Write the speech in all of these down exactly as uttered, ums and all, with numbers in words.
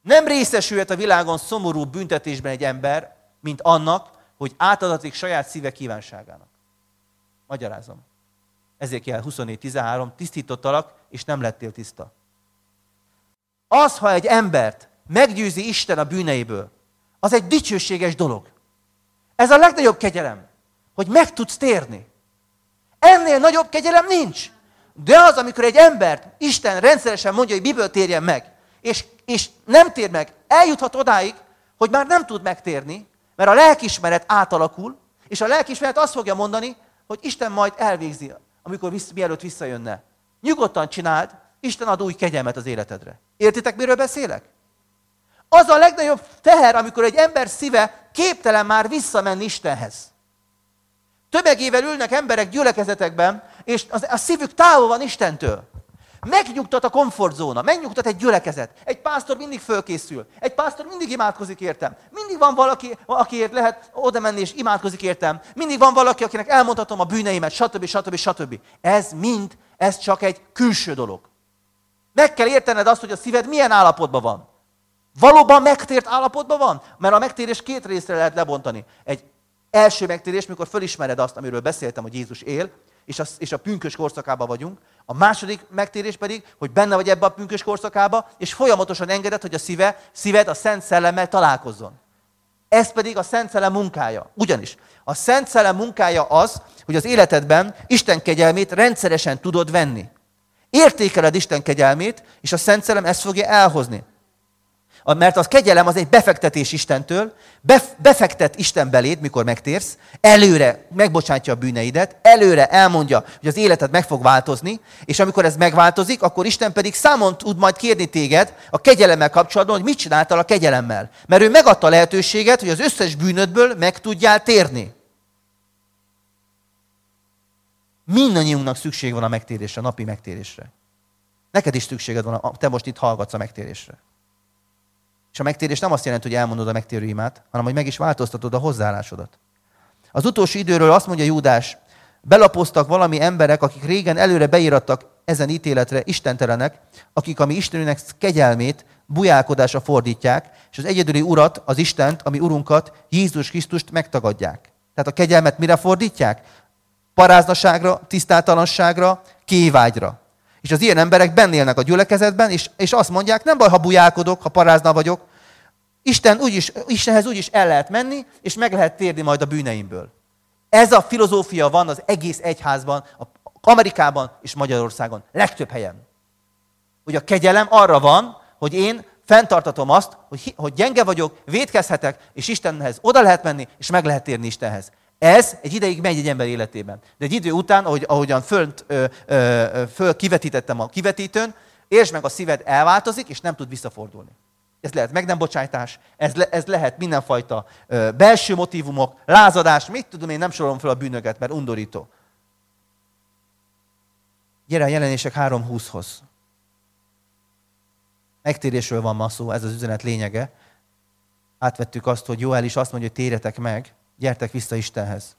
Nem részesülhet a világon szomorú büntetésben egy ember, mint annak, hogy átadatik saját szíve kívánságának. Magyarázom. Ezékiel huszonnégy tizenhárom, tisztítottalak, és nem lettél tiszta. Az, ha egy embert meggyőzi Isten a bűneiből, az egy dicsőséges dolog. Ez a legnagyobb kegyelem, hogy meg tudsz térni. Ennél nagyobb kegyelem nincs. De az, amikor egy embert Isten rendszeresen mondja, hogy miből térjen meg, és, és nem tér meg, eljuthat odáig, hogy már nem tud megtérni, mert a lelkiismeret átalakul, és a lelkiismeret azt fogja mondani, hogy Isten majd elvégzi, amikor vissz, mielőtt visszajönne. Nyugodtan csináld, Isten ad új kegyelmet az életedre. Értitek, miről beszélek? Az a legnagyobb teher, amikor egy ember szíve képtelen már visszamenni Istenhez. Tömegével ülnek emberek gyülekezetekben, és a szívük távol van Istentől. Megnyugtat a komfortzóna, megnyugtat egy gyülekezet. Egy pásztor mindig fölkészül. Egy pásztor mindig imádkozik értem. Mindig van valaki, akiért lehet oda menni és imádkozik értem. Mindig van valaki, akinek elmondhatom a bűneimet, stb. stb. stb. Ez mind, ez csak egy külső dolog. Meg kell értened azt, hogy a szíved milyen állapotban van. Valóban megtért állapotban van? Mert a megtérés két részre lehet lebontani. Egy első megtérés, mikor fölismered azt, amiről beszéltem, hogy Jézus él, és a, és a pünkös korszakában vagyunk. A második megtérés pedig, hogy benne vagy ebbe a pünkös korszakába, és folyamatosan engeded, hogy a szíve, szíved a Szent Szellemmel találkozzon. Ez pedig a Szent Szellem munkája. Ugyanis a Szent Szellem munkája az, hogy az életedben Isten kegyelmét rendszeresen tudod venni. Értékeled Isten kegyelmét, és a Szent Szellem ezt fogja elhozni. Mert a kegyelem az egy befektetés Istentől, befektet Isten beléd, mikor megtérsz, előre megbocsátja a bűneidet, előre elmondja, hogy az életed meg fog változni, és amikor ez megváltozik, akkor Isten pedig számon tud majd kérni téged a kegyelemmel kapcsolatban, hogy mit csináltál a kegyelemmel. Mert ő megadta a lehetőséget, hogy az összes bűnödből meg tudjál térni. Mindannyiunknak szükség van a megtérésre, a napi megtérésre. Neked is szükséged van, te most itt hallgatsz a megtérésre. És a megtérés nem azt jelenti, hogy elmondod a megtérő imát, hanem hogy meg is változtatod a hozzáállásodat. Az utolsó időről azt mondja Júdás, belapoztak valami emberek, akik régen előre beírattak ezen ítéletre, istentelenek, akik a mi Istenünknek kegyelmét bujálkodásra fordítják, és az egyedüli urat, az Istent, ami urunkat, Jézus Krisztust megtagadják. Tehát a kegyelmet mire fordítják? Paráznaságra, tisztátalanságra, kévágyra. És az ilyen emberek benn élnek a gyülekezetben, és, és azt mondják, nem baj, ha bujálkodok, ha parázna vagyok, Isten úgyis, Istenhez úgyis el lehet menni, és meg lehet térni majd a bűneimből. Ez a filozófia van az egész egyházban, Amerikában és Magyarországon, legtöbb helyen. Hogy a kegyelem arra van, hogy én fenntartatom azt, hogy, hogy gyenge vagyok, vétkezhetek, és Istenhez oda lehet menni, és meg lehet térni Istenhez. Ez egy ideig megy egy ember életében. De egy idő után, ahogy, ahogyan fönt, ö, ö, föl kivetítettem a kivetítőn, értsd meg, a szíved elváltozik, és nem tud visszafordulni. Ez lehet meg nem bocsájtás, ez, le, ez lehet mindenfajta ö, belső motívumok, lázadás, mit tudom én, nem sorolom fel a bűnöket, mert undorító. Gyere a Jelenések három húszhoz. Megtérésről van ma szó, ez az üzenet lényege. Átvettük azt, hogy Jóel is azt mondja, hogy térjetek meg, gyertek vissza Istenhez.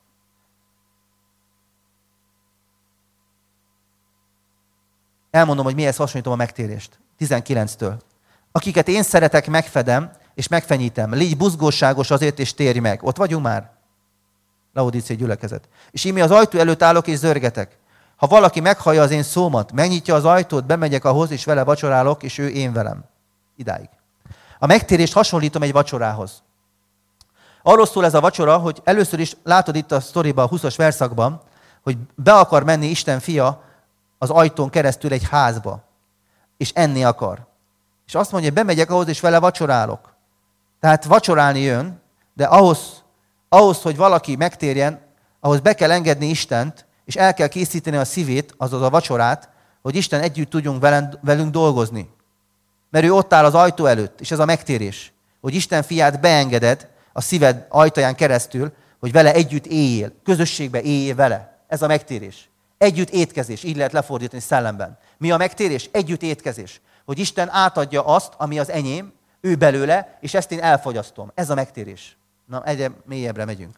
Elmondom, hogy mihez hasonlítom a megtérést. tizenkilenctől. Akiket én szeretek, megfedem, és megfenyítem. Légy buzgóságos azért, és térj meg. Ott vagyunk már? Laodicei gyülekezet. És íme az ajtó előtt állok, és zörgetek. Ha valaki meghallja az én szómat, megnyitja az ajtót, bemegyek ahhoz, és vele vacsorálok, és ő én velem. Idáig. A megtérést hasonlítom egy vacsorához. Arról szól ez a vacsora, hogy először is látod itt a sztoriban, a húszas verszakban, hogy be akar menni Isten fia az ajtón keresztül egy házba, és enni akar. És azt mondja, hogy bemegyek ahhoz, és vele vacsorálok. Tehát vacsorálni jön, de ahhoz, ahhoz, hogy valaki megtérjen, ahhoz be kell engedni Istent, és el kell készíteni a szívét, azaz a vacsorát, hogy Isten együtt tudjunk velünk dolgozni. Mert ő ott áll az ajtó előtt, és ez a megtérés. Hogy Isten fiát beengeded a szíved ajtaján keresztül, hogy vele együtt éljél, közösségbe éljél vele. Ez a megtérés. Együtt étkezés, így lehet lefordítani szellemben. Mi a megtérés? Együtt étkezés. Hogy Isten átadja azt, ami az enyém, ő belőle, és ezt én elfogyasztom. Ez a megtérés. Na, egyre mélyebbre megyünk.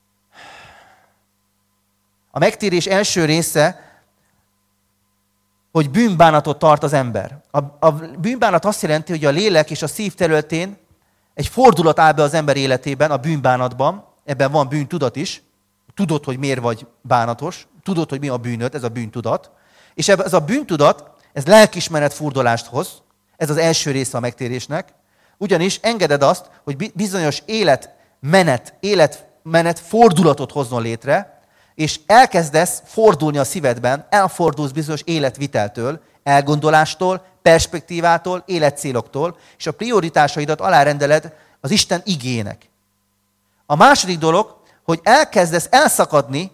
A megtérés első része hogy bűnbánatot tart az ember. A, a bűnbánat azt jelenti, hogy a lélek és a szív területén egy fordulat áll be az ember életében, a bűnbánatban, ebben van bűntudat is, tudod, hogy miért vagy bánatos, tudod, hogy mi a bűnöd, ez a bűntudat, és ez a bűntudat, ez lelkiismeret furdalást hoz, ez az első része a megtérésnek, ugyanis engeded azt, hogy bizonyos életmenet, életmenet fordulatot hozzon létre, és elkezdesz fordulni a szívedben, elfordulsz bizonyos életviteltől, elgondolástól, perspektívától, életcéloktól, és a prioritásaidat alárendeled az Isten igének. A második dolog, hogy elkezdesz elszakadni,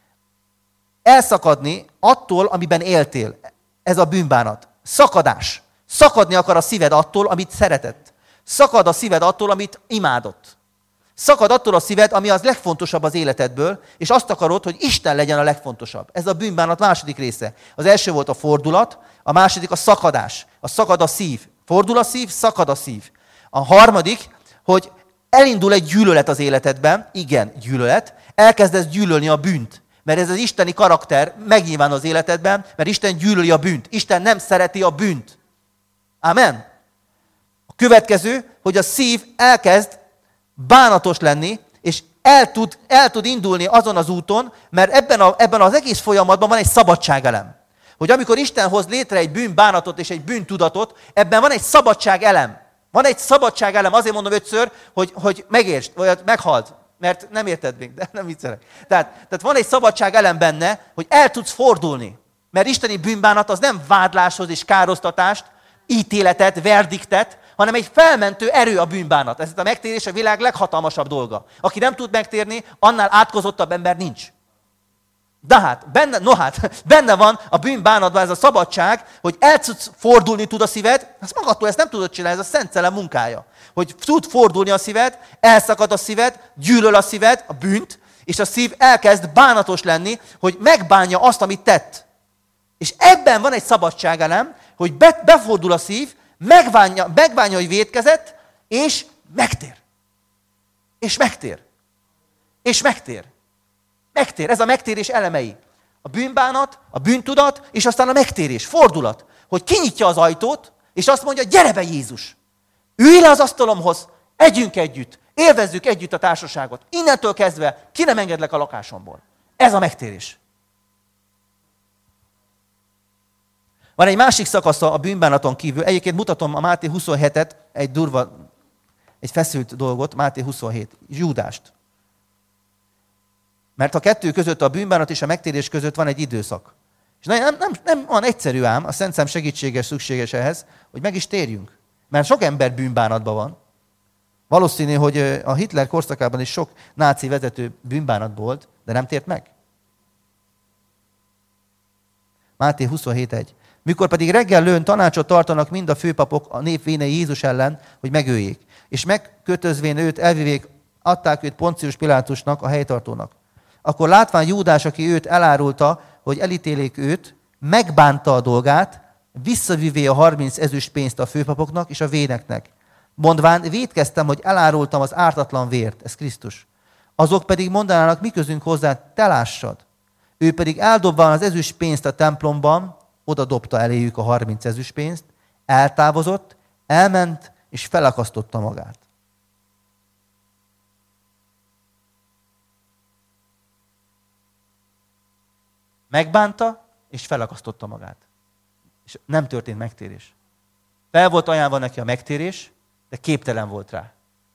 elszakadni attól, amiben éltél. Ez a bűnbánat. Szakadás. Szakadni akar a szíved attól, amit szeretett. Szakad a szíved attól, amit imádott. Szakad attól a szíved, ami az legfontosabb az életedből, és azt akarod, hogy Isten legyen a legfontosabb. Ez a bűnbánat második része. Az első volt a fordulat, a második a szakadás. A szakad a szív. Fordul a szív, szakad a szív. A harmadik, hogy elindul egy gyűlölet az életedben, igen, gyűlölet, elkezdesz gyűlölni a bűnt. Mert ez az isteni karakter megnyilván az életedben, mert Isten gyűlöli a bűnt. Isten nem szereti a bűnt. Amen. A következő, hogy a szív elkezd bánatos lenni, és el tud, el tud indulni azon az úton, mert ebben, a, ebben az egész folyamatban van egy szabadságelem. Hogy amikor Isten hoz létre egy bűnbánatot és egy bűntudatot, ebben van egy szabadságelem. Van egy szabadságelem, azért mondom ötször, hogy, hogy megértsd, vagy meghald, mert nem érted még, de nem viccelek. Tehát, tehát van egy szabadságelem benne, hogy el tudsz fordulni. Mert isteni bűnbánat az nem vádláshoz és károsztatást, ítéletet, verdiktet, hanem egy felmentő erő a bűnbánat. Ez a megtérés a világ leghatalmasabb dolga. Aki nem tud megtérni, annál átkozottabb ember nincs. De hát, benne, no hát, benne van a bűnbánatban ez a szabadság, hogy el tudsz fordulni tud a szíved, ezt magadtól ezt nem tudod csinálni, ez a Szent Szellem munkája. Hogy tud fordulni a szíved, elszakad a szíved, gyűlöl a szíved, a bűnt, és a szív elkezd bánatos lenni, hogy megbánja azt, amit tett. És ebben van egy szabadságelem, hogy be, befordul a szív, megvánja, megvánja, hogy vétkezett, és megtér. És megtér. És megtér. Megtér. Ez a megtérés elemei. A bűnbánat, a bűntudat, és aztán a megtérés, fordulat. Hogy kinyitja az ajtót, és azt mondja, gyere be Jézus. Ülj le az asztalomhoz, együnk együtt, élvezzük együtt a társaságot. Innentől kezdve ki nem engedlek a lakásomból. Ez a megtérés. Van egy másik szakasza a bűnbánaton kívül. Egyébként mutatom a Máté huszonhetet, egy durva, egy feszült dolgot, Máté huszonhét, Júdást. Mert a kettő között, a bűnbánat és a megtérés között van egy időszak. És nem, nem, nem van egyszerű ám, a Szent Szellem segítséges, szükséges ehhez, hogy meg is térjünk. Mert sok ember bűnbánatban van. Valószínű, hogy a Hitler korszakában is sok náci vezető bűnbánatban volt, de nem tért meg. Máté huszonhét egy. Mikor pedig reggel lőn tanácsot tartanak mind a főpapok a nép vénei Jézus ellen, hogy megöljék. És megkötözvén őt elvivék, adták őt Poncius Pilátusnak, a helytartónak. Akkor látván Júdás, aki őt elárulta, hogy elítélik őt, megbánta a dolgát, visszavivé a harminc ezüst pénzt a főpapoknak és a véneknek. Mondván, vétkeztem, hogy elárultam az ártatlan vért, ez Krisztus. Azok pedig mondanának, mi közünk hozzá, te lássad. Ő pedig eldobván az ezüst pénzt a templomban, oda dobta eléjük a harminc ezüst pénzt, eltávozott, elment és felakasztotta magát. Megbánta, és felakasztotta magát. És nem történt megtérés. Fel volt ajánlva neki a megtérés, de képtelen volt rá.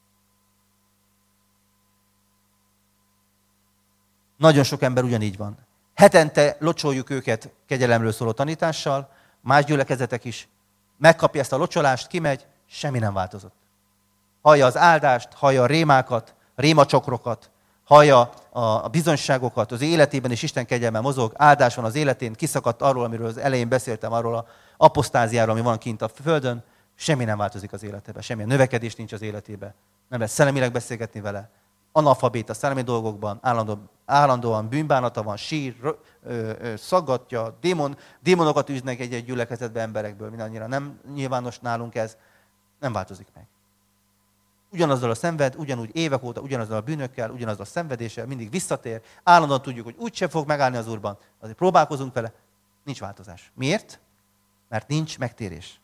Nagyon sok ember ugyanígy van. Hetente locsoljuk őket kegyelemről szóló tanítással, más gyülekezetek is. Megkapja ezt a locsolást, kimegy, semmi nem változott. Hallja az áldást, hallja a rémákat, a rémacsokrokat, hallja a bizonyságokat, az életében is Isten kegyelme mozog, áldás van az életén, kiszakadt arról, amiről az elején beszéltem, arról az apostáziáról, ami van kint a földön, semmi nem változik az életében, semmilyen növekedés nincs az életében. Nem lehet szellemileg beszélgetni vele. Analfabéta szellemi dolgokban, állandóan, állandóan bűnbánata van, sír, ö, ö, szaggatja, démon, démonokat üznek egy-egy gyülekezetbe emberekből, mindannyira nem nyilvános nálunk ez, nem változik meg. Ugyanazzal a szenved, ugyanúgy évek óta, ugyanazzal a bűnökkel, ugyanazzal a szenvedéssel, mindig visszatér, állandóan tudjuk, hogy úgysem fog megállni az Úrban, azért próbálkozunk vele, nincs változás. Miért? Mert nincs megtérés.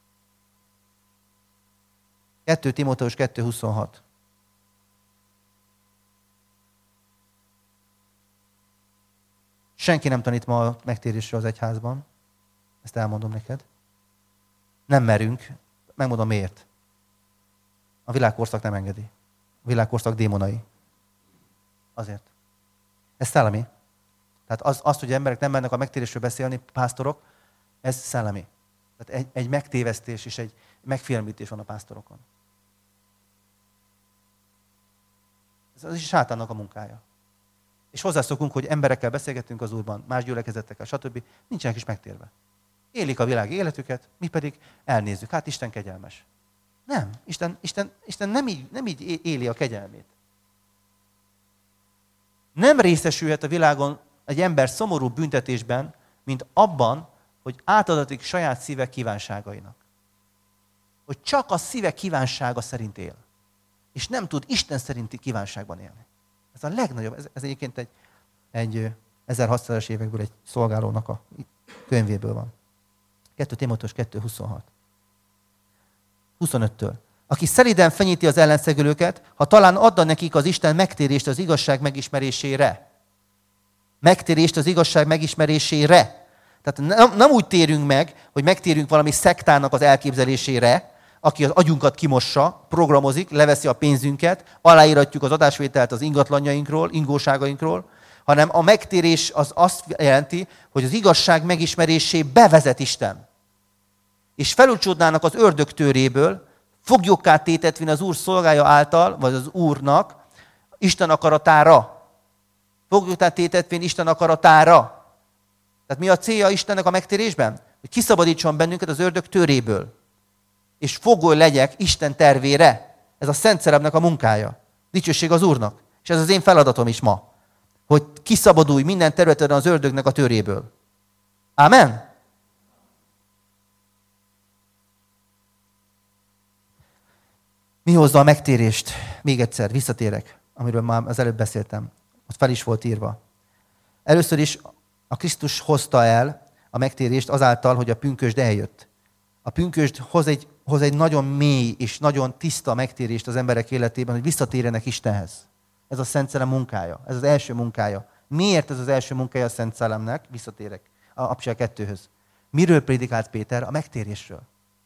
kettő Timóteus kettő huszonhat. Senki nem tanít ma a megtérésről az egyházban. Ezt elmondom neked. Nem merünk. Megmondom miért. A világkorszak nem engedi. A világkorszak démonai. Azért. Ez szellemi. Tehát az, az, hogy emberek nem mennek a megtérésről beszélni, pásztorok, ez szellemi. Tehát egy, egy megtévesztés és egy megfélemlítés van a pásztorokon. Ez az is sátánnak a munkája. És hozzászokunk, hogy emberekkel beszélgetünk az Úrban, más gyülekezetekkel, stb. Nincsenek is megtérve. Élik a világ életüket, mi pedig elnézzük. Hát Isten kegyelmes. Nem. Isten, Isten, Isten nem, így, nem így éli a kegyelmét. Nem részesülhet a világon egy ember szomorú büntetésben, mint abban, hogy átadatik saját szíve kívánságainak. Hogy csak a szíve kívánsága szerint él. És nem tud Isten szerinti kívánságban élni. Ez a legnagyobb, ez, ez egyébként egy, egy ezerhatszázas évekből egy szolgálónak a könyvéből van. kettő Timóteus kettő huszonhat. huszonöttől. Aki szelíden fenyíti az ellenszegülőket, ha talán adna nekik az Isten megtérést az igazság megismerésére. Megtérést az igazság megismerésére. Tehát nem, nem úgy térünk meg, hogy megtérünk valami szektának az elképzelésére, aki az agyunkat kimossa, programozik, leveszi a pénzünket, aláíratjuk az adásvételt az ingatlanjainkról, ingóságainkról, hanem a megtérés az azt jelenti, hogy az igazság megismerésébe vezet Isten. És felúcsódnának az ördög töréből, foglyokká tétetvinni az Úr szolgája által, vagy az Úrnak, Isten akaratára. Foglyokká tétetvinni Isten akaratára. Tehát mi a célja Istennek a megtérésben? Hogy kiszabadítson bennünket az ördög töréből. És fogoly legyek Isten tervére. Ez a Szent Szellemnek a munkája. Dicsőség az Úrnak. És ez az én feladatom is ma. Hogy kiszabadulj minden területen az ördögnek a töréből. Ámen? Mi hozza a megtérést? Még egyszer, visszatérek, amiről már az előbb beszéltem. Ott fel is volt írva. Először is a Krisztus hozta el a megtérést azáltal, hogy a pünkösd eljött. A pünkösd hoz egy, hoz egy nagyon mély és nagyon tiszta megtérést az emberek életében, hogy visszatérjenek Istenhez. Ez a Szent Szellem munkája. Ez az első munkája. Miért ez az első munkája a Szent Szellemnek? Visszatérek a Apostolok kettőhöz. Miről prédikált Péter? A megtérésről.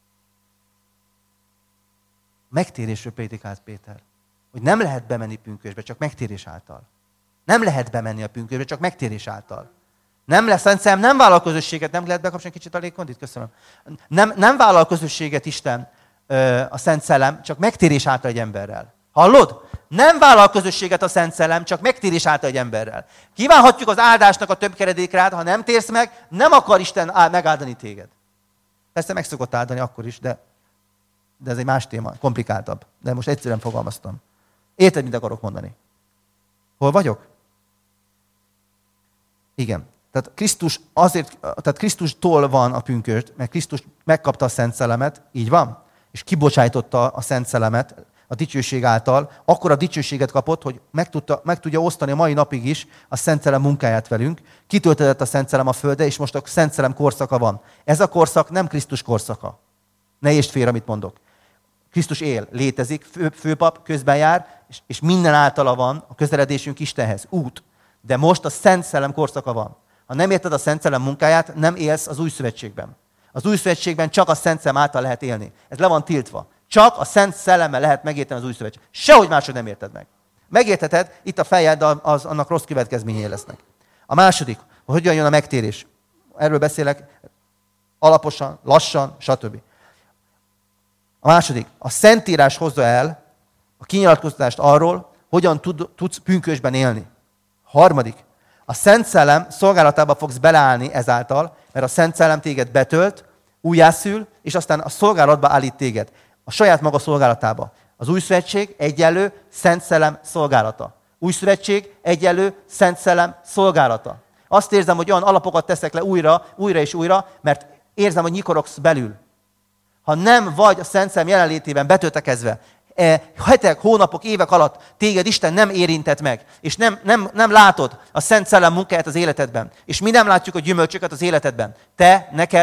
Megtérésről prédikált Péter. Hogy nem lehet bemenni pünkösdbe, csak megtérés által. Nem lehet bemenni a pünkösdbe, csak megtérés által. Nem lesz, Szent Szellem nem vállal közösséget, nem lehet bekapcsolni kicsit a légkondit? Köszönöm. Nem, nem vállal közösséget Isten, a Szent Szellem, csak megtérés által egy emberrel. Hallod? Nem vállal közösséget a Szent Szellem, csak megtérés által egy emberrel. Kívánhatjuk az áldásnak a több keredékrád, ha nem térsz meg, nem akar Isten megáldani téged. Persze meg szokott áldani akkor is, de, de ez egy más téma, komplikáltabb. De most egyszerűen fogalmaztam. Érted, mit akarok mondani? Hol vagyok? Igen. Tehát Krisztus azért, tehát Krisztustól van a pünkösd, mert Krisztus megkapta a Szent Szellemet, így van, és kibocsájtotta a Szent Szellemet a dicsőség által, akkor a dicsőséget kapott, hogy meg, tudta, meg tudja osztani a mai napig is a Szent Szellem munkáját velünk. Kitöltődött a Szent Szellem a földre, és most a Szent Szellem korszaka van. Ez a korszak nem Krisztus korszaka. Ne értsd félre, amit mondok. Krisztus él, létezik, fő, főpap közben jár, és, és minden általa van a közeledésünk Istenhez, út. De most a Szent Szellem korszaka van. Ha nem érted a Szent Szellem munkáját, nem élsz az új szövetségben. Az új szövetségben csak a Szent Szellem által lehet élni. Ez le van tiltva. Csak a Szent Szellemmel lehet megérteni az új szövetség. Sehogy máshogy nem érted meg. Megértheted, itt a fejed, az annak rossz következményei lesznek. A második, hogy hogyan jön a megtérés. Erről beszélek alaposan, lassan, stb. A második, a Szentírás hozza el a kinyilatkoztatást arról, hogyan tud, tudsz pünkösdben élni. A harmadik, a Szent Szellem szolgálatába fogsz beleállni ezáltal, mert a Szent Szellem téged betölt, újjászül, és aztán a szolgálatba állít téged. A saját maga szolgálatába. Az új szövetség egyenlő Szent Szellem szolgálata. Új szövetség egyenlő Szent Szellem szolgálata. Azt érzem, hogy olyan alapokat teszek le újra, újra és újra, mert érzem, hogy nyikorogsz belül. Ha nem vagy a Szent Szellem jelenlétében betöltekezve, hetek, hónapok, évek alatt téged Isten nem érintett meg, és nem, nem, nem látod a Szent Szellem munkáját az életedben, és mi nem látjuk a gyümölcsöket az életedben. Te, neked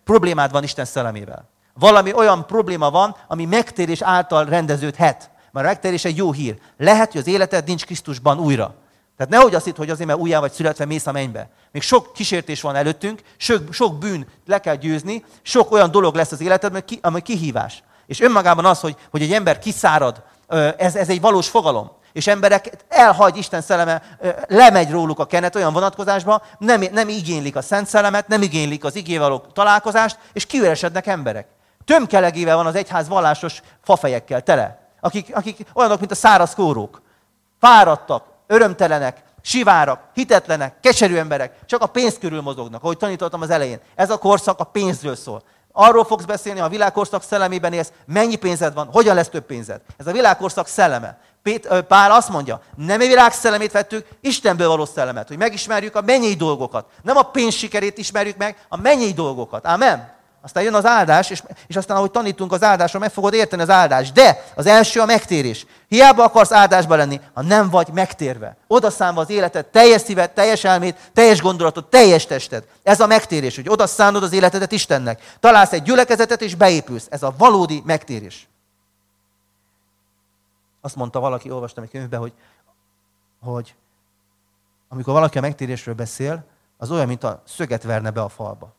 problémád van Isten szellemével. Valami olyan probléma van, ami megtérés által rendeződhet. Mert a megtérés egy jó hír. Lehet, hogy az életed nincs Krisztusban újra. Tehát nehogy azt hidd, hogy azért, mert újjá vagy születve mész a mennybe. Még sok kísértés van előttünk, sok, sok bűn le kell győzni, sok olyan dolog lesz az életedben, ami kihívás. És önmagában az, hogy, hogy egy ember kiszárad, ez, ez egy valós fogalom. És emberek elhagy Isten szelleme, lemegy róluk a kenet olyan vonatkozásba, nem, nem igénylik a Szent Szellemet, nem igénylik az igével való találkozást, és kiüresednek emberek. Tömkelegével van az egyház vallásos fafejekkel tele, akik, akik olyanok, mint a száraz kórók. Fáradtak, örömtelenek, sivárak, hitetlenek, keserű emberek, csak a pénz körül mozognak, ahogy tanítottam az elején. Ez a korszak a pénzről szól. Arról fogsz beszélni, ha a világkorszak szellemében élsz, mennyi pénzed van, hogyan lesz több pénzed. Ez a világkorszak szelleme. Pál azt mondja, nem a világ szellemét vettük, Istenből való szellemet, hogy megismerjük a mennyei dolgokat. Nem a pénz sikerét ismerjük meg, a mennyei dolgokat. Amen. Aztán jön az áldás, és, és aztán, ahogy tanítunk az áldásra, meg fogod érteni az áldást. De az első a megtérés. Hiába akarsz áldásba lenni, ha nem vagy megtérve. Odaszámva az életed, teljes szíved, teljes elmét, teljes gondolatod, teljes tested. Ez a megtérés, hogy odaszánod az életedet Istennek. Találsz egy gyülekezetet, és beépülsz. Ez a valódi megtérés. Azt mondta valaki, olvastam egy könyvben, hogy, hogy amikor valaki a megtérésről beszél, az olyan, mint a szöget verne be a falba.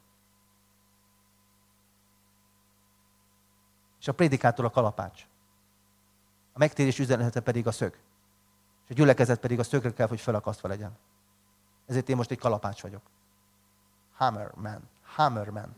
És a prédikátor a kalapács. A megtérés üzenete pedig a szög. És a gyülekezet pedig a szögre kell, hogy felakasztva legyen. Ezért én most egy kalapács vagyok. Hammerman. Hammerman.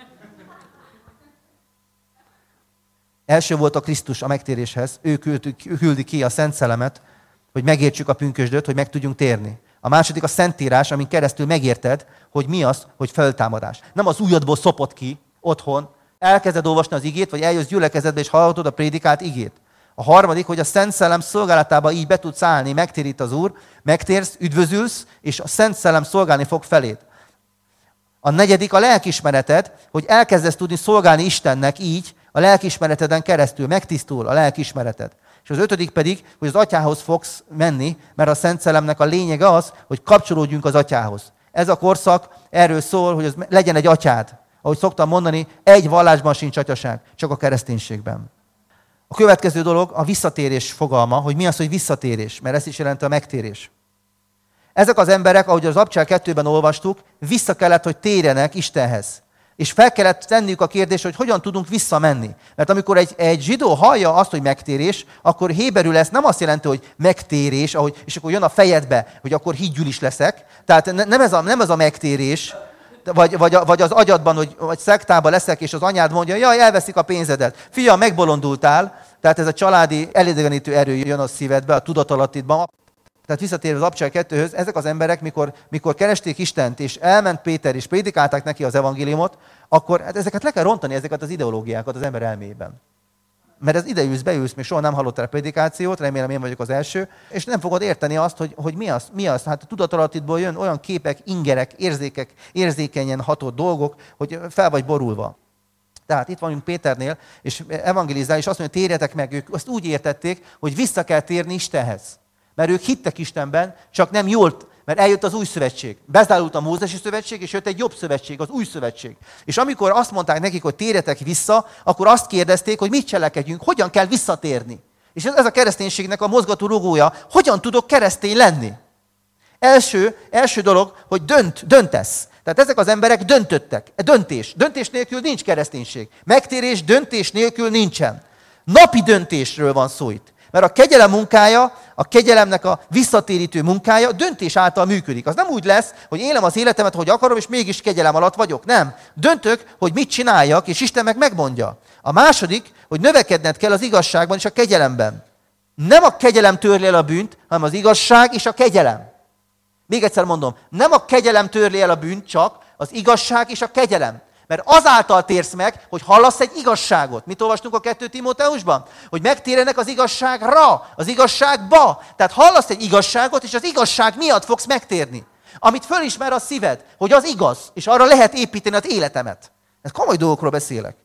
Első volt a Krisztus a megtéréshez. Ő küldi ki a Szent Szellemet, hogy megértsük a pünkösdöt, hogy meg tudjunk térni. A második a Szentírás, amin keresztül megérted, hogy mi az, hogy feltámadás. Nem az ujjadból szopott ki otthon, elkezded olvasni az igét, vagy eljössz gyülekezetbe, és hallgatod a prédikált igét. A harmadik, hogy a Szent Szellem szolgálatába így be tudsz állni, megtérít az Úr, megtérsz, üdvözülsz, és a Szent Szellem szolgálni fog feléd. A negyedik a lelkiismereted, hogy elkezdesz tudni szolgálni Istennek így, a lelkiismereteden keresztül, megtisztul a lelkiismereted. És az ötödik pedig, hogy az Atyához fogsz menni, mert a Szent Szellemnek a lényege az, hogy kapcsolódjunk az Atyához. Ez a korszak erről szól, hogy az legyen egy atyád. Ahogy szoktam mondani, egy vallásban sincs atyaság, csak a kereszténységben. A következő dolog a visszatérés fogalma, hogy mi az, hogy visszatérés, mert ez is jelenti a megtérés. Ezek az emberek, ahogy az Abcsel kettőben olvastuk, vissza kellett, hogy térjenek Istenhez. És fel kellett tenniük a kérdést, hogy hogyan tudunk visszamenni. Mert amikor egy, egy zsidó hallja azt, hogy megtérés, akkor héberül ez nem azt jelenti, hogy megtérés, ahogy, és akkor jön a fejedbe, hogy akkor higgyül is leszek. Tehát nem ez a, nem ez a megtérés, vagy, vagy, vagy az agyadban, hogy vagy szektában leszek, és az anyád mondja, jaj, elveszik a pénzedet. Fiam, megbolondultál. Tehát ez a családi elidegenítő erő jön a szívedbe, a tudatalattidban. Tehát visszatérve az Abcsel kettőhöz, ezek az emberek, mikor, mikor keresték Istent, és elment Péter, és prédikálták neki az evangéliumot, akkor hát ezeket le kell rontani, ezeket az ideológiákat az ember elméjében. Mert ez ideülsz, beülsz, még soha nem hallottál a prédikációt, remélem én vagyok az első, és nem fogod érteni azt, hogy, hogy mi az, mi az. Hát a tudatalattidból jön olyan képek, ingerek, érzékek, érzékenyen hatott dolgok, hogy fel vagy borulva. Tehát itt vagyunk Péternél, és evangelizál, és azt mondja, térjetek meg, ők azt úgy értették, hogy vissza kell térni Istenhez. Mert ők hittek Istenben, csak nem jól, mert eljött az új szövetség. Bezárult a mózesi szövetség, és jött egy jobb szövetség, az új szövetség. És amikor azt mondták nekik, hogy térjetek vissza, akkor azt kérdezték, hogy mit cselekedjünk, hogyan kell visszatérni. És ez a kereszténységnek a mozgató rugója, hogyan tudok keresztény lenni. Első, első dolog, hogy dönt, döntesz. Tehát ezek az emberek döntöttek. Döntés. Döntés nélkül nincs kereszténység. Megtérés döntés nélkül nincsen. Napi döntésről van szó itt. Mert a kegyelem munkája, a kegyelemnek a visszatérítő munkája döntés által működik. Az nem úgy lesz, hogy élem az életemet, hogy akarom, és mégis kegyelem alatt vagyok. Nem. Döntök, hogy mit csináljak, és Isten meg megmondja. A második, hogy növekedned kell az igazságban és a kegyelemben. Nem a kegyelem törli el a bűnt, hanem az igazság és a kegyelem. Még egyszer mondom, nem a kegyelem törli el a bűnt, csak az igazság és a kegyelem. Mert azáltal térsz meg, hogy hallasz egy igazságot. Mit olvastunk a kettő Timóteusban? Hogy megtérjenek az igazságra, az igazságba. Tehát hallasz egy igazságot, és az igazság miatt fogsz megtérni. Amit fölismer a szíved, hogy az igaz, és arra lehet építeni az életemet. Ez komoly dolgokról beszélek.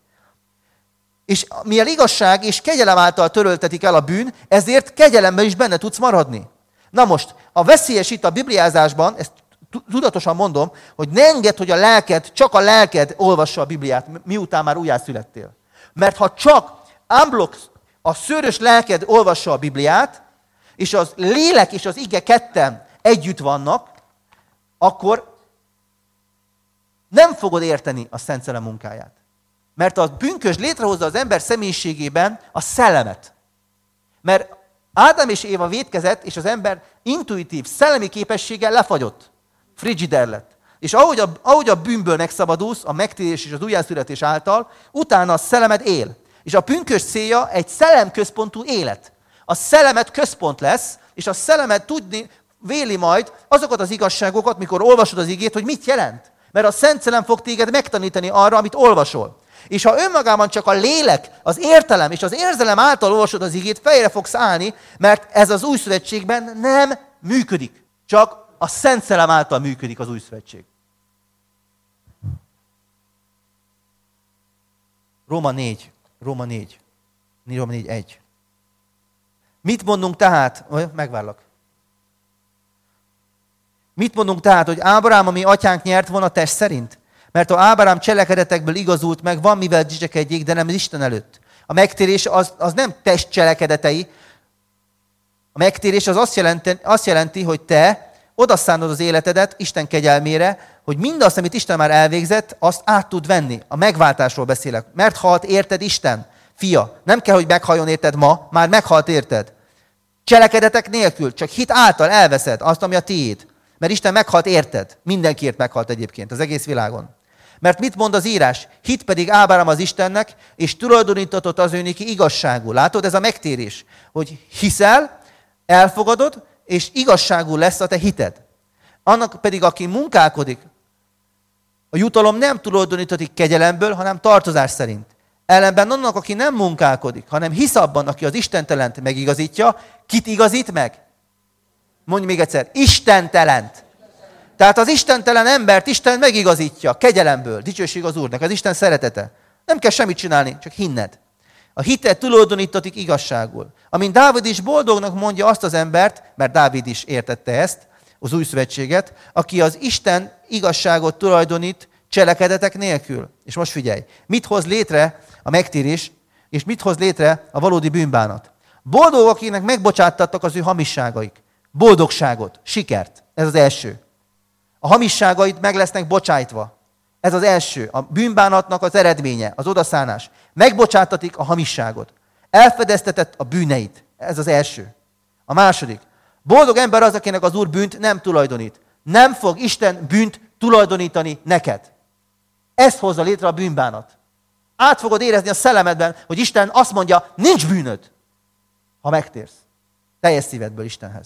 És mivel igazság és kegyelem által töröltetik el a bűn, ezért kegyelemben is benne tudsz maradni. Na most, a veszélyes itt a bibliázásban, ezt tudatosan mondom, hogy ne engedd, hogy a lelked, csak a lelked olvassa a Bibliát, miután már újjászülettél. Mert ha csak unblock a szőrös lelked olvassa a Bibliát, és az lélek és az ige ketten együtt vannak, akkor nem fogod érteni a Szent Szellem munkáját. Mert a bűnkös létrehozza az ember személyiségében a szellemet. Mert Ádám és Éva vétkezett, és az ember intuitív, szellemi képességgel lefagyott. Frigider lett. És ahogy a, ahogy a bűnből megszabadulsz, a megtérés és az újjászületés által, utána a szellemed él. És a bűnkös célja egy szellemközpontú élet. A szellemed központ lesz, és a szellemed tudni véli majd azokat az igazságokat, mikor olvasod az igét, hogy mit jelent. Mert a Szent Szellem fog téged megtanítani arra, amit olvasol. És ha önmagában csak a lélek, az értelem és az érzelem által olvasod az igét, fejre fogsz állni, mert ez az új szövetségben nem működik. Csak a Szent Szellem által működik az új szövetség. Róma négy. Róma négy. Róma négy, egy. Mit mondunk tehát? Megvárlak. Mit mondunk tehát, hogy Ábrahám, ami atyánk nyert volna test szerint? Mert ha Ábrahám cselekedetekből igazult meg, van mivel dicsekedjék, de nem Isten előtt. A megtérés az, az nem test cselekedetei. A megtérés az azt jelenti, azt jelenti, hogy te odaszánod az életedet Isten kegyelmére, hogy mindazt, amit Isten már elvégzett, azt át tud venni. A megváltásról beszélek. Mert halt érted Isten, fia. Nem kell, hogy meghalljon érted ma, már meghalt érted. Cselekedetek nélkül, csak hit által elveszed azt, ami a tiéd. Mert Isten meghalt érted. Mindenkiért meghalt egyébként, az egész világon. Mert mit mond az írás? Hit pedig Ábrahám az Istennek, és tulajdonítatott az ő néki igazságul. Látod, ez a megtérés. Hogy hiszel, elfogadod, és igazságul lesz a te hited. Annak pedig, aki munkálkodik, a jutalom nem tulajdonítatik kegyelemből, hanem tartozás szerint. Ellenben annak, aki nem munkálkodik, hanem hisz abban, aki az istentelent megigazítja, kit igazít meg? Mondj még egyszer, istentelent. Tehát az istentelen embert Isten megigazítja kegyelemből. Dicsőség az Úrnak, az Isten szeretete. Nem kell semmit csinálni, csak hinned. A hitet tulajdonítatik igazságul. Amint Dávid is boldognak mondja azt az embert, mert Dávid is értette ezt, az új szövetséget, aki az Isten igazságot tulajdonít cselekedetek nélkül. És most figyelj, mit hoz létre a megtérés, és mit hoz létre a valódi bűnbánat. Boldogok, akinek megbocsáttattak az ő hamisságaik. Boldogságot, sikert. Ez az első. A hamisságait meg lesznek bocsájtva. Ez az első. A bűnbánatnak az eredménye, az odaszánás. Megbocsátatik a hamisságot. Elfedeztetett a bűneit. Ez az első. A második. Boldog ember az, akinek az Úr bűnt nem tulajdonít. Nem fog Isten bűnt tulajdonítani neked. Ez hozza létre a bűnbánat. Át fogod érezni a szellemedben, hogy Isten azt mondja, nincs bűnöd, ha megtérsz. Teljes szívedből Istenhez.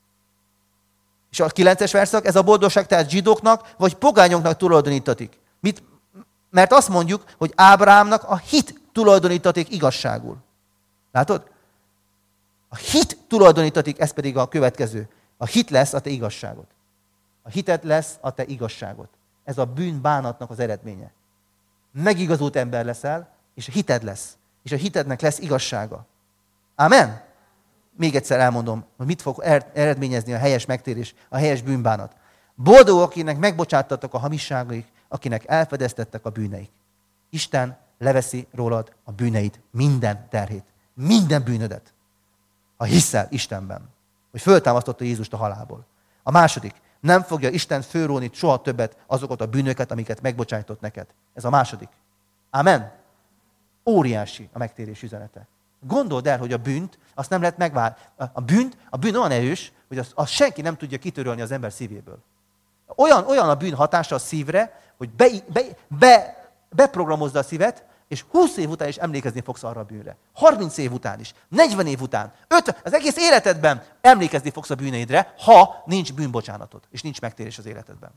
És a kilences verszak, ez a boldogság tehát zsidóknak, vagy pogányoknak tulajdonítatik. Mit? Mert azt mondjuk, hogy Ábrahámnak a hit tulajdonítatik igazságul. Látod? A hit tulajdonítatik, ez pedig a következő. A hit lesz a te igazságod. A hited lesz a te igazságod. Ez a bűnbánatnak az eredménye. Megigazult ember leszel, és a hited lesz. És a hitednek lesz igazsága. Amen? Még egyszer elmondom, hogy mit fog eredményezni a helyes megtérés, a helyes bűnbánat. Boldogok, akinek megbocsáttatok a hamisságaik, akinek elfedeztettek a bűneik. Isten leveszi rólad a bűneid, minden terhét, minden bűnödet. Ha hiszel Istenben, hogy föltámasztotta Jézust a halálból. A második, nem fogja Isten fölróni soha többet azokat a bűnöket, amiket megbocsájtott neked. Ez a második. Amen. Óriási a megtérés üzenete. Gondold el, hogy a bűnt, azt nem lehet megválni. A bűnt, a bűn olyan erős, hogy azt, azt senki nem tudja kitörölni az ember szívéből. Olyan, olyan a bűn hatása a szívre, hogy be, be, be, beprogramozza a szívet, és húsz év után is emlékezni fogsz arra a bűnre. harminc év után is, negyven év után, ötven, az egész életedben emlékezni fogsz a bűneidre, ha nincs bűnbocsánatod, és nincs megtérés az életedben.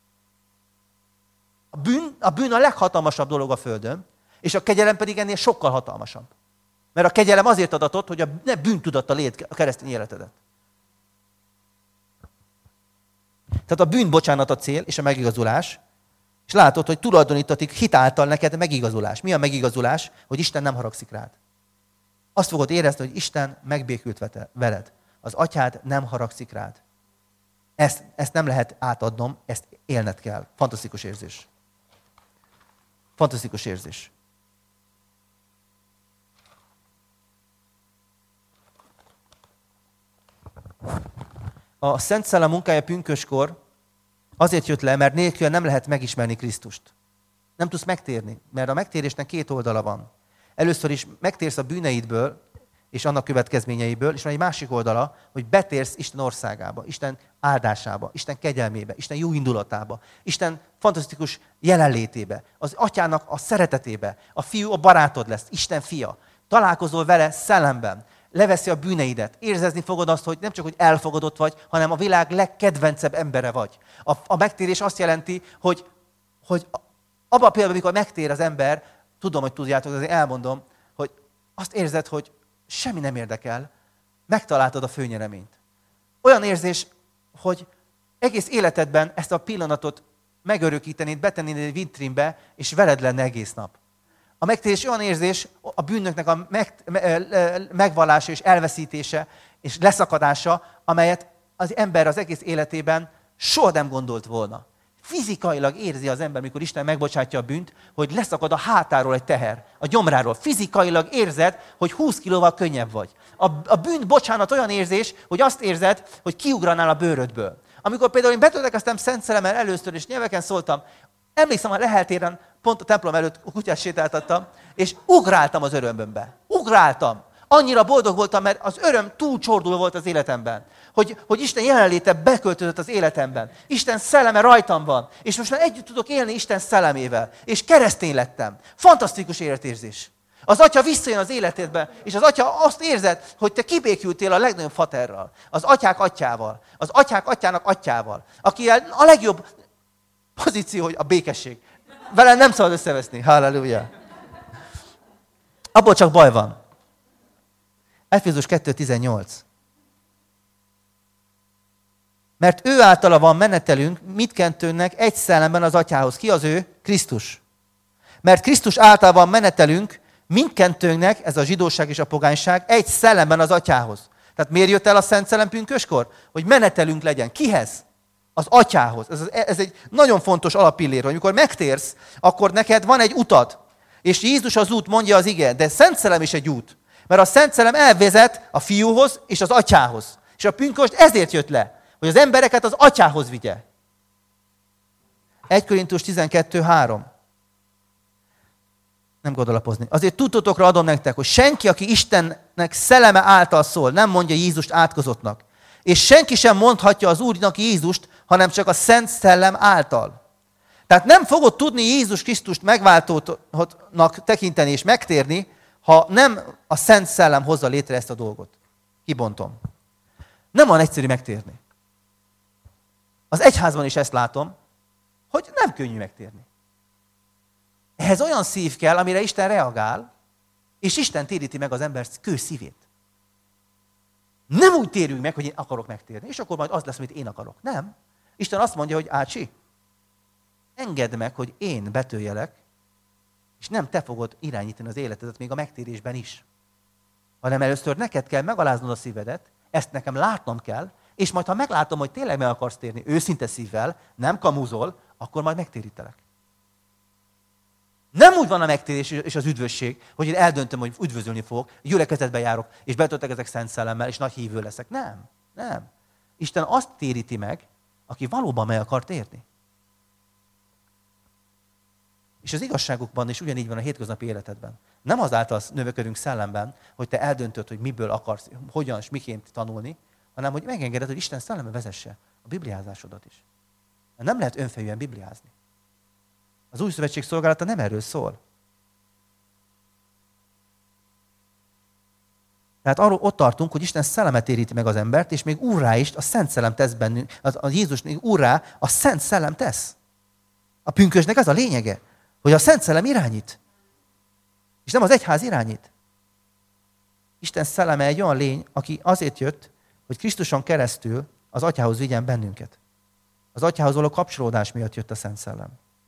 A bűn, a bűn a leghatalmasabb dolog a Földön, és a kegyelem pedig ennél sokkal hatalmasabb. Mert a kegyelem azért adatott, hogy a ne bűntudattal éld a keresztény életedet. Tehát a bűnbocsánat a cél, és a megigazulás, és látod, hogy tulajdonítatik hitáltal neked megigazulás. Mi a megigazulás? Hogy Isten nem haragszik rád. Azt fogod érezni, hogy Isten megbékült veled. Az atyád nem haragszik rád. Ezt, ezt nem lehet átadnom, ezt élned kell. Fantasztikus érzés. Fantasztikus érzés. A Szent Szellem munkája pünköskor azért jött le, mert nélkül nem lehet megismerni Krisztust. Nem tudsz megtérni, mert a megtérésnek két oldala van. Először is megtérsz a bűneidből, és annak következményeiből, és van egy másik oldala, hogy betérsz Isten országába, Isten áldásába, Isten kegyelmébe, Isten jó indulatába, Isten fantasztikus jelenlétébe, az atyának a szeretetébe, a fiú a barátod lesz, Isten fia. Találkozol vele szellemben, leveszi a bűneidet, érezni fogod azt, hogy nem csak, hogy elfogadott vagy, hanem a világ legkedvencebb embere vagy. A, a megtérés azt jelenti, hogy, hogy abban a pillanatban, amikor megtér az ember, tudom, hogy tudjátok, azért elmondom, hogy azt érzed, hogy semmi nem érdekel, megtaláltad a főnyereményt. Olyan érzés, hogy egész életedben ezt a pillanatot megörökítenéd, betennéd egy vitrínbe, és veled lenne egész nap. A megtérés olyan érzés, a bűnöknek a meg, megvallása és elveszítése és leszakadása, amelyet az ember az egész életében soha nem gondolt volna. Fizikailag érzi az ember, mikor Isten megbocsátja a bűnt, hogy leszakad a hátáról egy teher, a gyomráról. Fizikailag érzed, hogy húsz kilóval könnyebb vagy. A, a bűnt bocsánat olyan érzés, hogy azt érzed, hogy kiugranál a bőrödből. Amikor például én betöltekeztem Szent Szellemmel először, és nyelveken szóltam, emlékszem, a Lehel téren, pont a templom előtt kutyát sétáltattam, és ugráltam az örömömbe. Ugráltam. Annyira boldog voltam, mert az öröm túl csordul volt az életemben. Hogy, hogy Isten jelenléte beköltözött az életemben. Isten szelleme rajtam van. És most már együtt tudok élni Isten szellemével. És keresztény lettem. Fantasztikus életérzés. Az atya visszajön az életedbe, és az atya azt érzed, hogy te kibékültél a legnagyobb faterral. Az atyák atyával. Az atyák atyának atyával. Aki a legjobb pozíció, hogy a békesség. Vele nem szabad összeveszni. Halleluja. Abból csak baj van. Efézus kettő tizennyolc. Mert ő általa van menetelünk mindkettőnknek egy szellemben az atyához. Ki az ő? Krisztus. Mert Krisztus által van menetelünk mindkettőnknek, ez a zsidóság és a pogányság, egy szellemben az atyához. Tehát miért jött el a Szent Szellem pünköskor? Hogy menetelünk legyen. Kihez? Az atyához. Ez, ez egy nagyon fontos alappillér, hogy amikor megtérsz, akkor neked van egy utad. És Jézus az út, mondja az ige, de Szent Szellem is egy út. Mert a Szent Szellem elvezet a fiúhoz és az atyához. És a pünkösd ezért jött le, hogy az embereket az atyához vigye. egy Korintus tizenkettő három. Nem gondolapozni. Azért tudtotokra adom nektek, hogy senki, aki Istennek szelleme által szól, nem mondja Jézust átkozottnak. És senki sem mondhatja az Úrnak Jézust, hanem csak a Szent Szellem által. Tehát nem fogod tudni Jézus Krisztust megváltónak tekinteni és megtérni, ha nem a Szent Szellem hozza létre ezt a dolgot. Kibontom. Nem van egyszerű megtérni. Az egyházban is ezt látom, hogy nem könnyű megtérni. Ehhez olyan szív kell, amire Isten reagál, és Isten téríti meg az ember kő szívét. Nem úgy térünk meg, hogy én akarok megtérni, és akkor majd az lesz, amit én akarok. Nem. Isten azt mondja, hogy Ácsi, engedd meg, hogy én betöljelek, és nem te fogod irányítani az életedet még a megtérésben is. Hanem először neked kell megaláznod a szívedet, ezt nekem látnom kell, és majd ha meglátom, hogy tényleg meg akarsz térni őszinte szívvel, nem kamuzol, akkor majd megtérítelek. Nem úgy van a megtérés és az üdvösség, hogy én eldöntöm, hogy üdvözölni fogok, gyülekezetbe járok, és betöltekezek Szent Szellemmel, és nagy hívő leszek. Nem, nem. Isten azt téríti meg, aki valóban meg akar térni. És az igazságukban is ugyanígy van a hétköznapi életedben. Nem azáltal növekedünk szellemben, hogy te eldöntöd, hogy miből akarsz, hogyan és miként tanulni, hanem hogy megengeded, hogy Isten szelleme vezesse a bibliázásodat is. Nem lehet önfejűen bibliázni. Az új szövetség szolgálata nem erről szól. Tehát arról ott tartunk, hogy Isten szellemet éríti meg az embert, és még úrrá is a Szent Szellem tesz bennünk, az, az Jézus még úrrá a Szent Szellem tesz. A pünkösdnek ez a lényege, hogy a Szent Szellem irányít. És nem az egyház irányít. Isten szelleme egy olyan lény, aki azért jött, hogy Krisztuson keresztül az atyához vigyen bennünket. Az atyához való kapcsolódás miatt jött a Szent Szellem.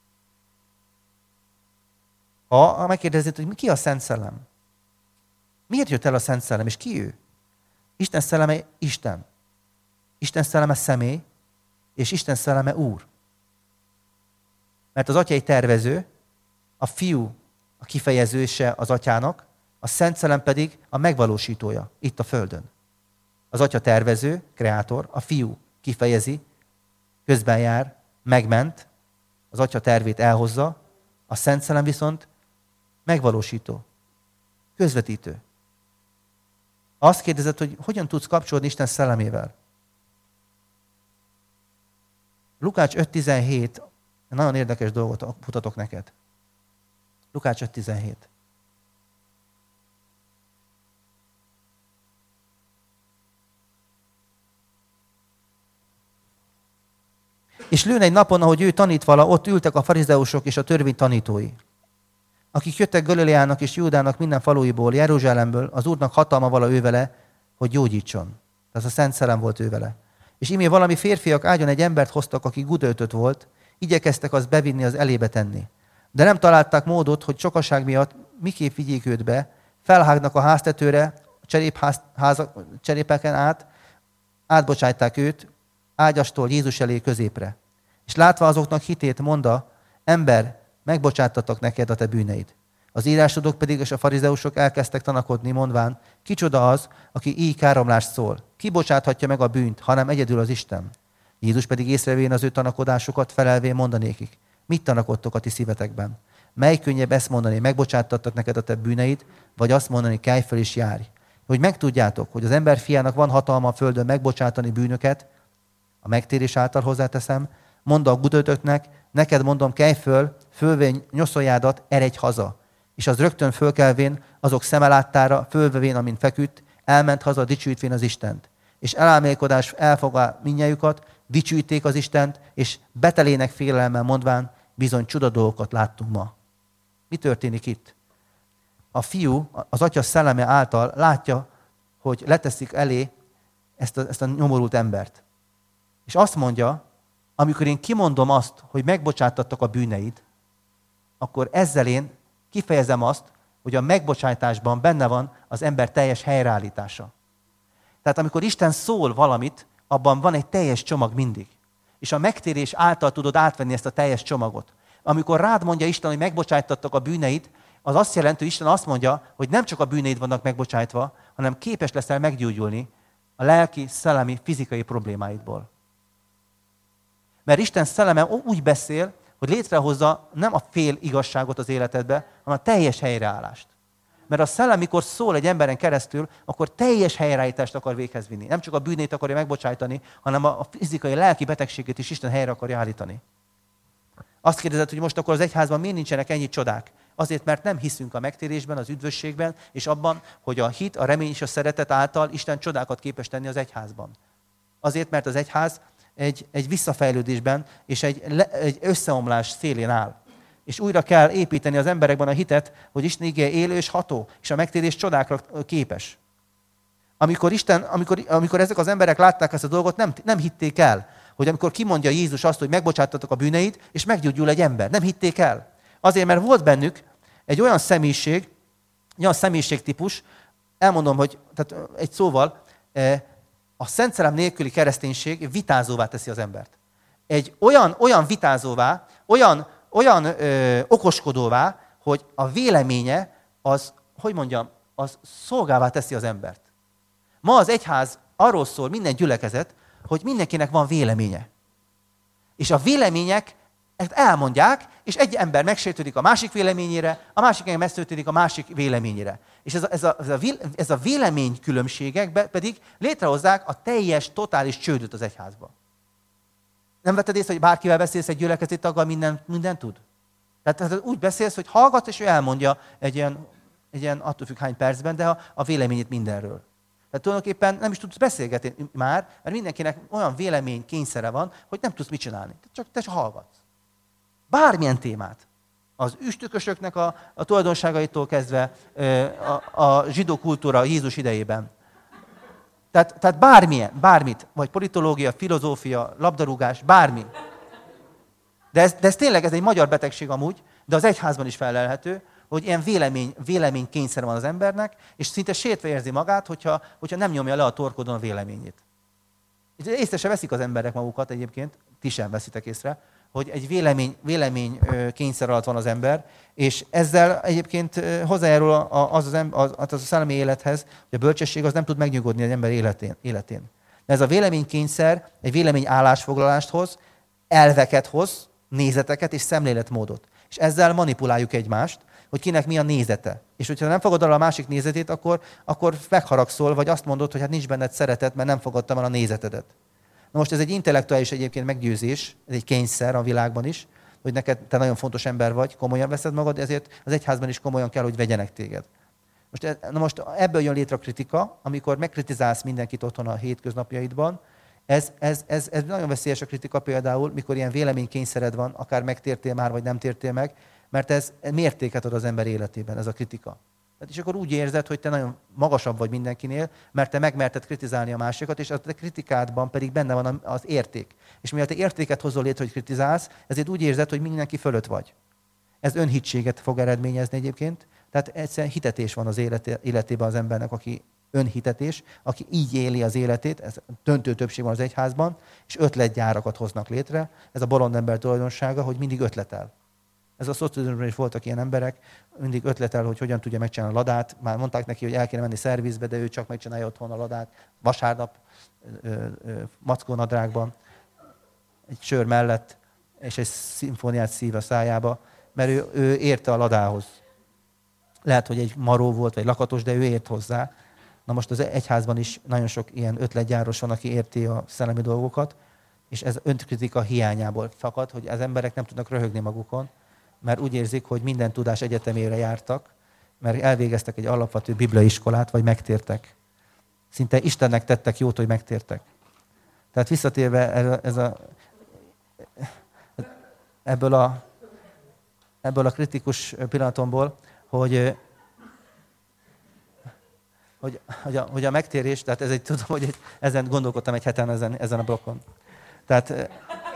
Ha megkérdezed, hogy ki a Szent Szellem? Miért jött el a Szent Szellem, és ki ő? Isten szelleme Isten. Isten szelleme személy, és Isten szelleme Úr. Mert az Atya egy tervező, a Fiú a kifejezőse az Atyának, a Szent Szellem pedig a megvalósítója itt a Földön. Az Atya tervező, kreátor, a Fiú kifejezi, közben jár, megment, az Atya tervét elhozza, a Szent Szellem viszont megvalósító, közvetítő. Azt kérdezed, hogy hogyan tudsz kapcsolódni Isten szellemével. Lukács öt tizenhét, nagyon érdekes dolgot mutatok neked. Lukács öt tizenhét. És lőn egy napon, ahogy ő tanít vala, ott ültek a farizeusok és a törvény tanítói, akik jöttek Galileának és Júdának minden faluiból, Jeruzsálemből, az Úrnak hatalma vala ő vele, hogy gyógyítson. Tehát a Szent Szellem volt ő vele. És imé valami férfiak ágyon egy embert hoztak, aki gudöltött volt, igyekeztek azt bevinni, az elébe tenni. De nem találták módot, hogy sokaság miatt miképp vigyék őt be, felhágnak a háztetőre, a cserépház, háza, cserépeken át, átbocsátták őt, ágyastól Jézus elé középre. És látva azoknak hitét mondta, ember, megbocsáttatok neked a te bűneid. Az írásodók pedig és a farizeusok elkezdtek tanakodni, mondván, kicsoda az, aki így káromlást szól. Ki bocsáthatja meg a bűnt, hanem egyedül az Isten. Jézus pedig észrevén az ő tanakodásukat felelvén mondanékik. Mit tanakodtok a ti szívetekben? Mely könnyebb ezt mondani, megbocsáttatok neked a te bűneid, vagy azt mondani, kelj fel és járj. Hogy megtudjátok, hogy az ember fiának van hatalma a földön megbocsátani bűnöket, a megtérés által hozzáteszem, mondd a gudöltöknek, neked mondom, kelj föl, fölvény nyoszoljádat, eredj haza. És az rögtön fölkelvén, azok szeme láttára, fölvevén, amint feküdt, elment haza, dicsőítvén az Istent. És elálmélkodás elfogá mindnyájukat, dicsőíték az Istent, és betelének félelemmel mondván, bizony csuda dolgokat láttunk ma. Mi történik itt? A fiú, az Atya szelleme által látja, hogy leteszik elé ezt a, ezt a nyomorult embert. És azt mondja, amikor én kimondom azt, hogy megbocsáttatok a bűneid, akkor ezzel én kifejezem azt, hogy a megbocsátásban benne van az ember teljes helyreállítása. Tehát amikor Isten szól valamit, abban van egy teljes csomag mindig. És a megtérés által tudod átvenni ezt a teljes csomagot. Amikor rád mondja Isten, hogy megbocsájtatok a bűneid, az azt jelenti, hogy Isten azt mondja, hogy nem csak a bűneid vannak megbocsájtva, hanem képes leszel meggyógyulni a lelki, szellemi, fizikai problémáidból. Mert Isten szelleme úgy beszél, hogy létrehozza nem a fél igazságot az életedbe, hanem a teljes helyreállást. Mert a szellem, mikor szól egy emberen keresztül, akkor teljes helyreállítást akar véghez vinni. Nem csak a bűnét akarja megbocsájtani, hanem a fizikai, lelki betegségét is Isten helyre akarja állítani. Azt kérdezed, hogy most akkor az egyházban miért nincsenek ennyi csodák? Azért, mert nem hiszünk a megtérésben, az üdvösségben, és abban, hogy a hit, a remény és a szeretet által Isten csodákat képes tenni az egyházban. Azért, mert az egyház egy, egy visszafejlődésben és egy, egy összeomlás szélén áll. És újra kell építeni az emberekben a hitet, hogy Isten igéje élő és ható, és a megtérés csodákra képes. Amikor, Isten, amikor, amikor ezek az emberek látták ezt a dolgot, nem, nem hitték el, hogy amikor kimondja Jézus azt, hogy megbocsáttatok a bűneid, és meggyógyul egy ember. Nem hitték el. Azért, mert volt bennük egy olyan személyiség, egy olyan személyiségtípus, elmondom, hogy tehát egy szóval, a Szent Szellem nélküli kereszténység vitázóvá teszi az embert. Egy olyan, olyan vitázóvá, olyan, olyan ö, okoskodóvá, hogy a véleménye az, hogy mondjam, az szolgává teszi az embert. Ma az egyház arról szól, minden gyülekezet, hogy mindenkinek van véleménye. És a vélemények ezt elmondják, és egy ember megsértődik a másik véleményére, a másik ember megsértődik a másik véleményére. És ez a, ez a, ez a, ez a véleménykülönbségek pedig létrehozzák a teljes, totális csődöt az egyházba. Nem vetted észre, hogy bárkivel beszélsz egy gyülekezeti taggal, minden, minden tud? Tehát úgy beszélsz, hogy hallgat, és ő elmondja egy ilyen, egy ilyen attól függ hány percben, de a, a véleményét mindenről. Tehát tulajdonképpen nem is tudsz beszélgetni már, mert mindenkinek olyan vélemény kényszere van, hogy nem tudsz mit csinálni. Csak te csak hallgatsz. Bármilyen témát. Az üstökösöknek a, a tulajdonságaitól kezdve a, a zsidó kultúra Jézus idejében. Tehát, tehát bármilyen, bármit, vagy politológia, filozófia, labdarúgás, bármi. De ez, de ez tényleg ez egy magyar betegség amúgy, de az egyházban is felelhető, hogy ilyen vélemény, vélemény kényszer van az embernek, és szinte sértve érzi magát, hogyha, hogyha nem nyomja le a torkodon a véleményét. észre se veszik az emberek magukat egyébként, ti sem veszitek észre, hogy egy vélemény, vélemény kényszer alatt van az ember, és ezzel egyébként hozzájárul az, az, az, az a szellemi élethez, hogy a bölcsesség az nem tud megnyugodni az ember életén. életén. De ez a véleménykényszer egy vélemény állásfoglalást hoz, elveket hoz, nézeteket és szemléletmódot. És ezzel manipuláljuk egymást, hogy kinek mi a nézete. És hogyha nem fogadod el a másik nézetét, akkor, akkor megharagszol, vagy azt mondod, hogy hát nincs benned szeretet, mert nem fogadtam el a nézetedet. Na most ez egy intellektuális egyébként meggyőzés, ez egy kényszer a világban is, hogy neked te nagyon fontos ember vagy, komolyan veszed magad, ezért az egyházban is komolyan kell, hogy vegyenek téged. Most, na most ebből jön létre a kritika, amikor megkritizálsz mindenkit otthon a hétköznapjaidban. Ez, ez, ez, ez nagyon veszélyes a kritika például, mikor ilyen véleménykényszered van, akár megtértél már, vagy nem tértél meg, mert ez mértéket ad az ember életében, ez a kritika. És akkor úgy érzed, hogy te nagyon magasabb vagy mindenkinél, mert te megmerted kritizálni a másikat, és a te kritikádban pedig benne van az érték. És mivel te értéket hozol létre, hogy kritizálsz, ezért úgy érzed, hogy mindenki fölött vagy. Ez önhitséget fog eredményezni egyébként. Tehát egyszerűen hitetés van az életében az embernek, aki önhitetés, aki így éli az életét, ez döntő többség van az egyházban, és ötletgyárakat hoznak létre. Ez a bolond ember tulajdonsága, hogy mindig ötletel. Ez a szocializmusban is voltak ilyen emberek, mindig ötletel, hogy hogyan tudja megcsinálni a ladát. Már mondták neki, hogy el kéne menni szervizbe, de ő csak megcsinálja otthon a ladát. Vasárnap, mackónadrágban, egy sör mellett, és egy szimfóniát szív a szájába, mert ő, ő érte a ladához. Lehet, hogy egy maró volt, vagy lakatos, de ő ért hozzá. Na most az egyházban is nagyon sok ilyen ötletgyáros van, aki érti a szellemi dolgokat, és ez önkritika hiányából fakad, hogy az emberek nem tudnak röhögni magukon, mert úgy érzik, hogy minden tudás egyetemére jártak, mert elvégeztek egy alapvető bibliaiskolát, vagy megtértek. Szinte Istennek tettek jót, hogy megtértek. Tehát visszatérve ez a, ebből, a, ebből a kritikus pillanatomból, hogy, hogy, hogy, a, hogy a megtérés, tehát ez egy, tudom, hogy egy, ezen gondolkodtam egy heten ezen, ezen a blokkon. Tehát,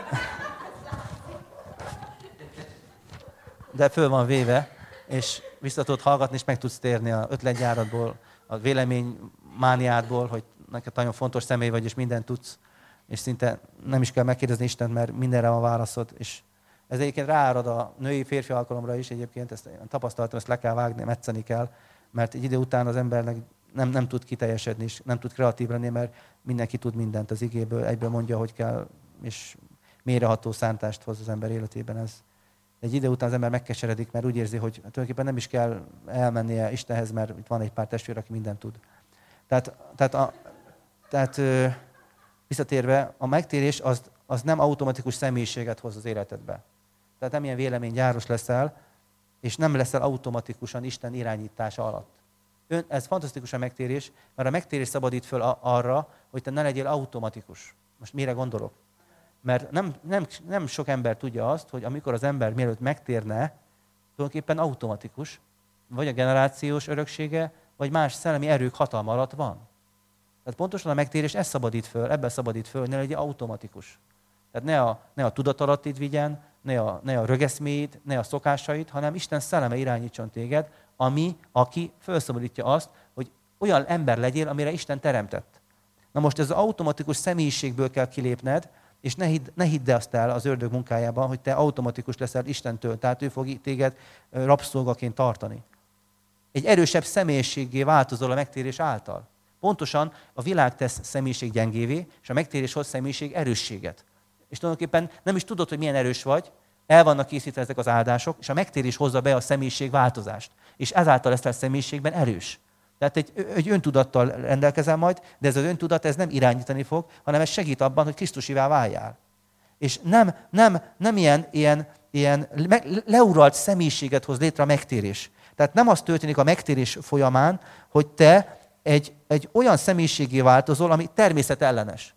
de föl van véve, és vissza tudod hallgatni, és meg tudsz térni az ötletgyáradból, a véleménymániádból, hogy neked nagyon fontos személy vagy, és mindent tudsz, és szinte nem is kell megkérdezni Istent, mert mindenre van válaszod. És ez egyébként ráárad a női férfi alkalomra is, egyébként ezt tapasztaltam, ezt le kell vágni, metszeni kell, mert egy idő után az embernek nem, nem tud kiteljesedni, és nem tud kreatív lenni, mert mindenki tud mindent az igéből, egyből mondja, hogy kell, és mélyreható szántást hoz az ember életében ez. Egy idő után az ember megkeseredik, mert úgy érzi, hogy tulajdonképpen nem is kell elmennie Istenhez, mert itt van egy pár testvér, aki mindent tud. Tehát, tehát, a, tehát visszatérve, a megtérés az, az nem automatikus személyiséget hoz az életedbe. Tehát nem ilyen véleménygyáros leszel, és nem leszel automatikusan Isten irányítása alatt. Ön, ez fantasztikus a megtérés, mert a megtérés szabadít föl a, arra, hogy te ne legyél automatikus. Most mire gondolok? Mert nem, nem, nem sok ember tudja azt, hogy amikor az ember mielőtt megtérne, tulajdonképpen automatikus, vagy a generációs öröksége, vagy más szellemi erők hatalma alatt van. Tehát pontosan a megtérés ezt szabadít föl, ebben szabadít föl, hogy ne legyen automatikus. Tehát ne a, ne a tudatalattit vigyen, ne a, ne a rögeszméid, ne a szokásait, hanem Isten szelleme irányítson téged, ami, aki felszabadítja azt, hogy olyan ember legyél, amire Isten teremtett. Na most ez az automatikus személyiségből kell kilépned, és ne hidd, ne hidd azt el az ördög munkájában, hogy te automatikus leszel Istentől, tehát ő fog téged rabszolgaként tartani. Egy erősebb személyiséggé változol a megtérés által. Pontosan a világ tesz személyiség gyengévé, és a megtérés hoz személyiség erősséget. És tulajdonképpen nem is tudod, hogy milyen erős vagy, el vannak készítve ezek az áldások, és a megtérés hozza be a személyiség változást. És ezáltal leszel a személyiségben erős. Tehát egy, egy öntudattal rendelkezel majd, de ez az öntudat ez nem irányítani fog, hanem ez segít abban, hogy Krisztusivá váljál. És nem, nem, nem ilyen, ilyen, ilyen leuralt személyiséget hoz létre a megtérés. Tehát nem az történik a megtérés folyamán, hogy te egy, egy olyan személyiségé változol, ami természetellenes.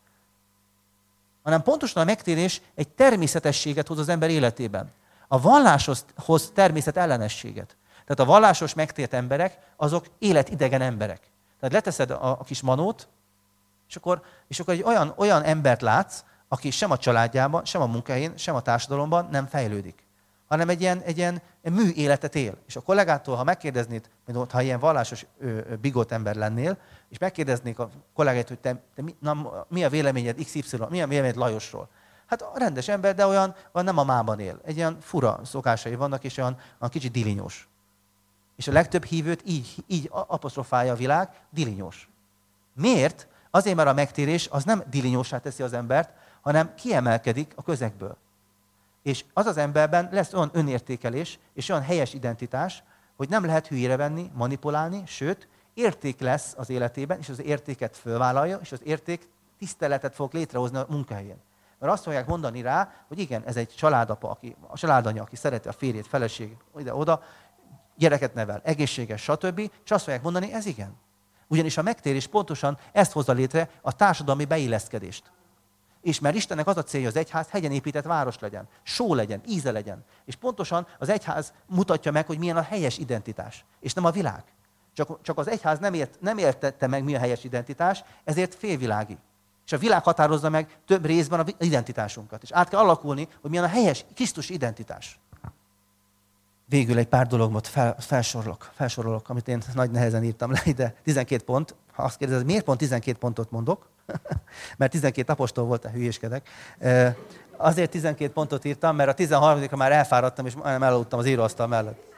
Hanem pontosan a megtérés egy természetességet hoz az ember életében. A valláshoz hoz természetellenességet. Tehát a vallásos megtért emberek, azok életidegen emberek. Tehát leteszed a, a kis manót, és akkor, és akkor egy olyan, olyan embert látsz, aki sem a családjában, sem a munkahelyén, sem a társadalomban nem fejlődik. hanem egy ilyen, egy ilyen mű életet él. És a kollégától, ha megkérdeznéd, ha ilyen vallásos bigot ember lennél, és megkérdeznék a kollégát, hogy te, te mi, na, mi a véleményed iksz ipszilon, mi a véleményed Lajosról? Hát a rendes ember, de olyan, olyan nem a mában él. Egy ilyen fura szokásai vannak, és olyan, olyan kicsit dilinyós. És a legtöbb hívőt így, így apostrofálja a világ, dilinyós. Miért? Azért, mert a megtérés az nem dilinyósá teszi az embert, hanem kiemelkedik a közegből. És az az emberben lesz olyan önértékelés, és olyan helyes identitás, hogy nem lehet hülyére venni, manipulálni, sőt, érték lesz az életében, és az értéket fölvállalja, és az érték tiszteletet fog létrehozni a munkahelyén. Mert azt fogják mondani rá, hogy igen, ez egy családapa, aki, a családanya, aki szereti a férjét, feleségét, ide-oda, gyereket nevel, egészséges, stb. És azt fogják mondani, ez igen. Ugyanis a megtérés pontosan ezt hozza létre, a társadalmi beilleszkedést. És mert Istennek az a célja, hogy az egyház hegyen épített város legyen, só legyen, íze legyen. És pontosan az egyház mutatja meg, hogy milyen a helyes identitás, és nem a világ. Csak, csak az egyház nem, ért, nem értette meg, mi a helyes identitás, ezért félvilági. És a világ határozza meg több részben az identitásunkat. És át kell alakulni, hogy milyen a helyes Krisztus identitás. Végül egy pár dologot fel, felsorolok, felsorolok, amit én nagy nehezen írtam le ide. tizenkét pont. Ha azt kérdezed, miért pont tizenkét pontot mondok? Mert tizenkét apostol volt, a hülyéskedek. Azért tizenkét pontot írtam, mert a tizenharmadikra már elfáradtam, és majdnem elaludtam az íróasztal mellett.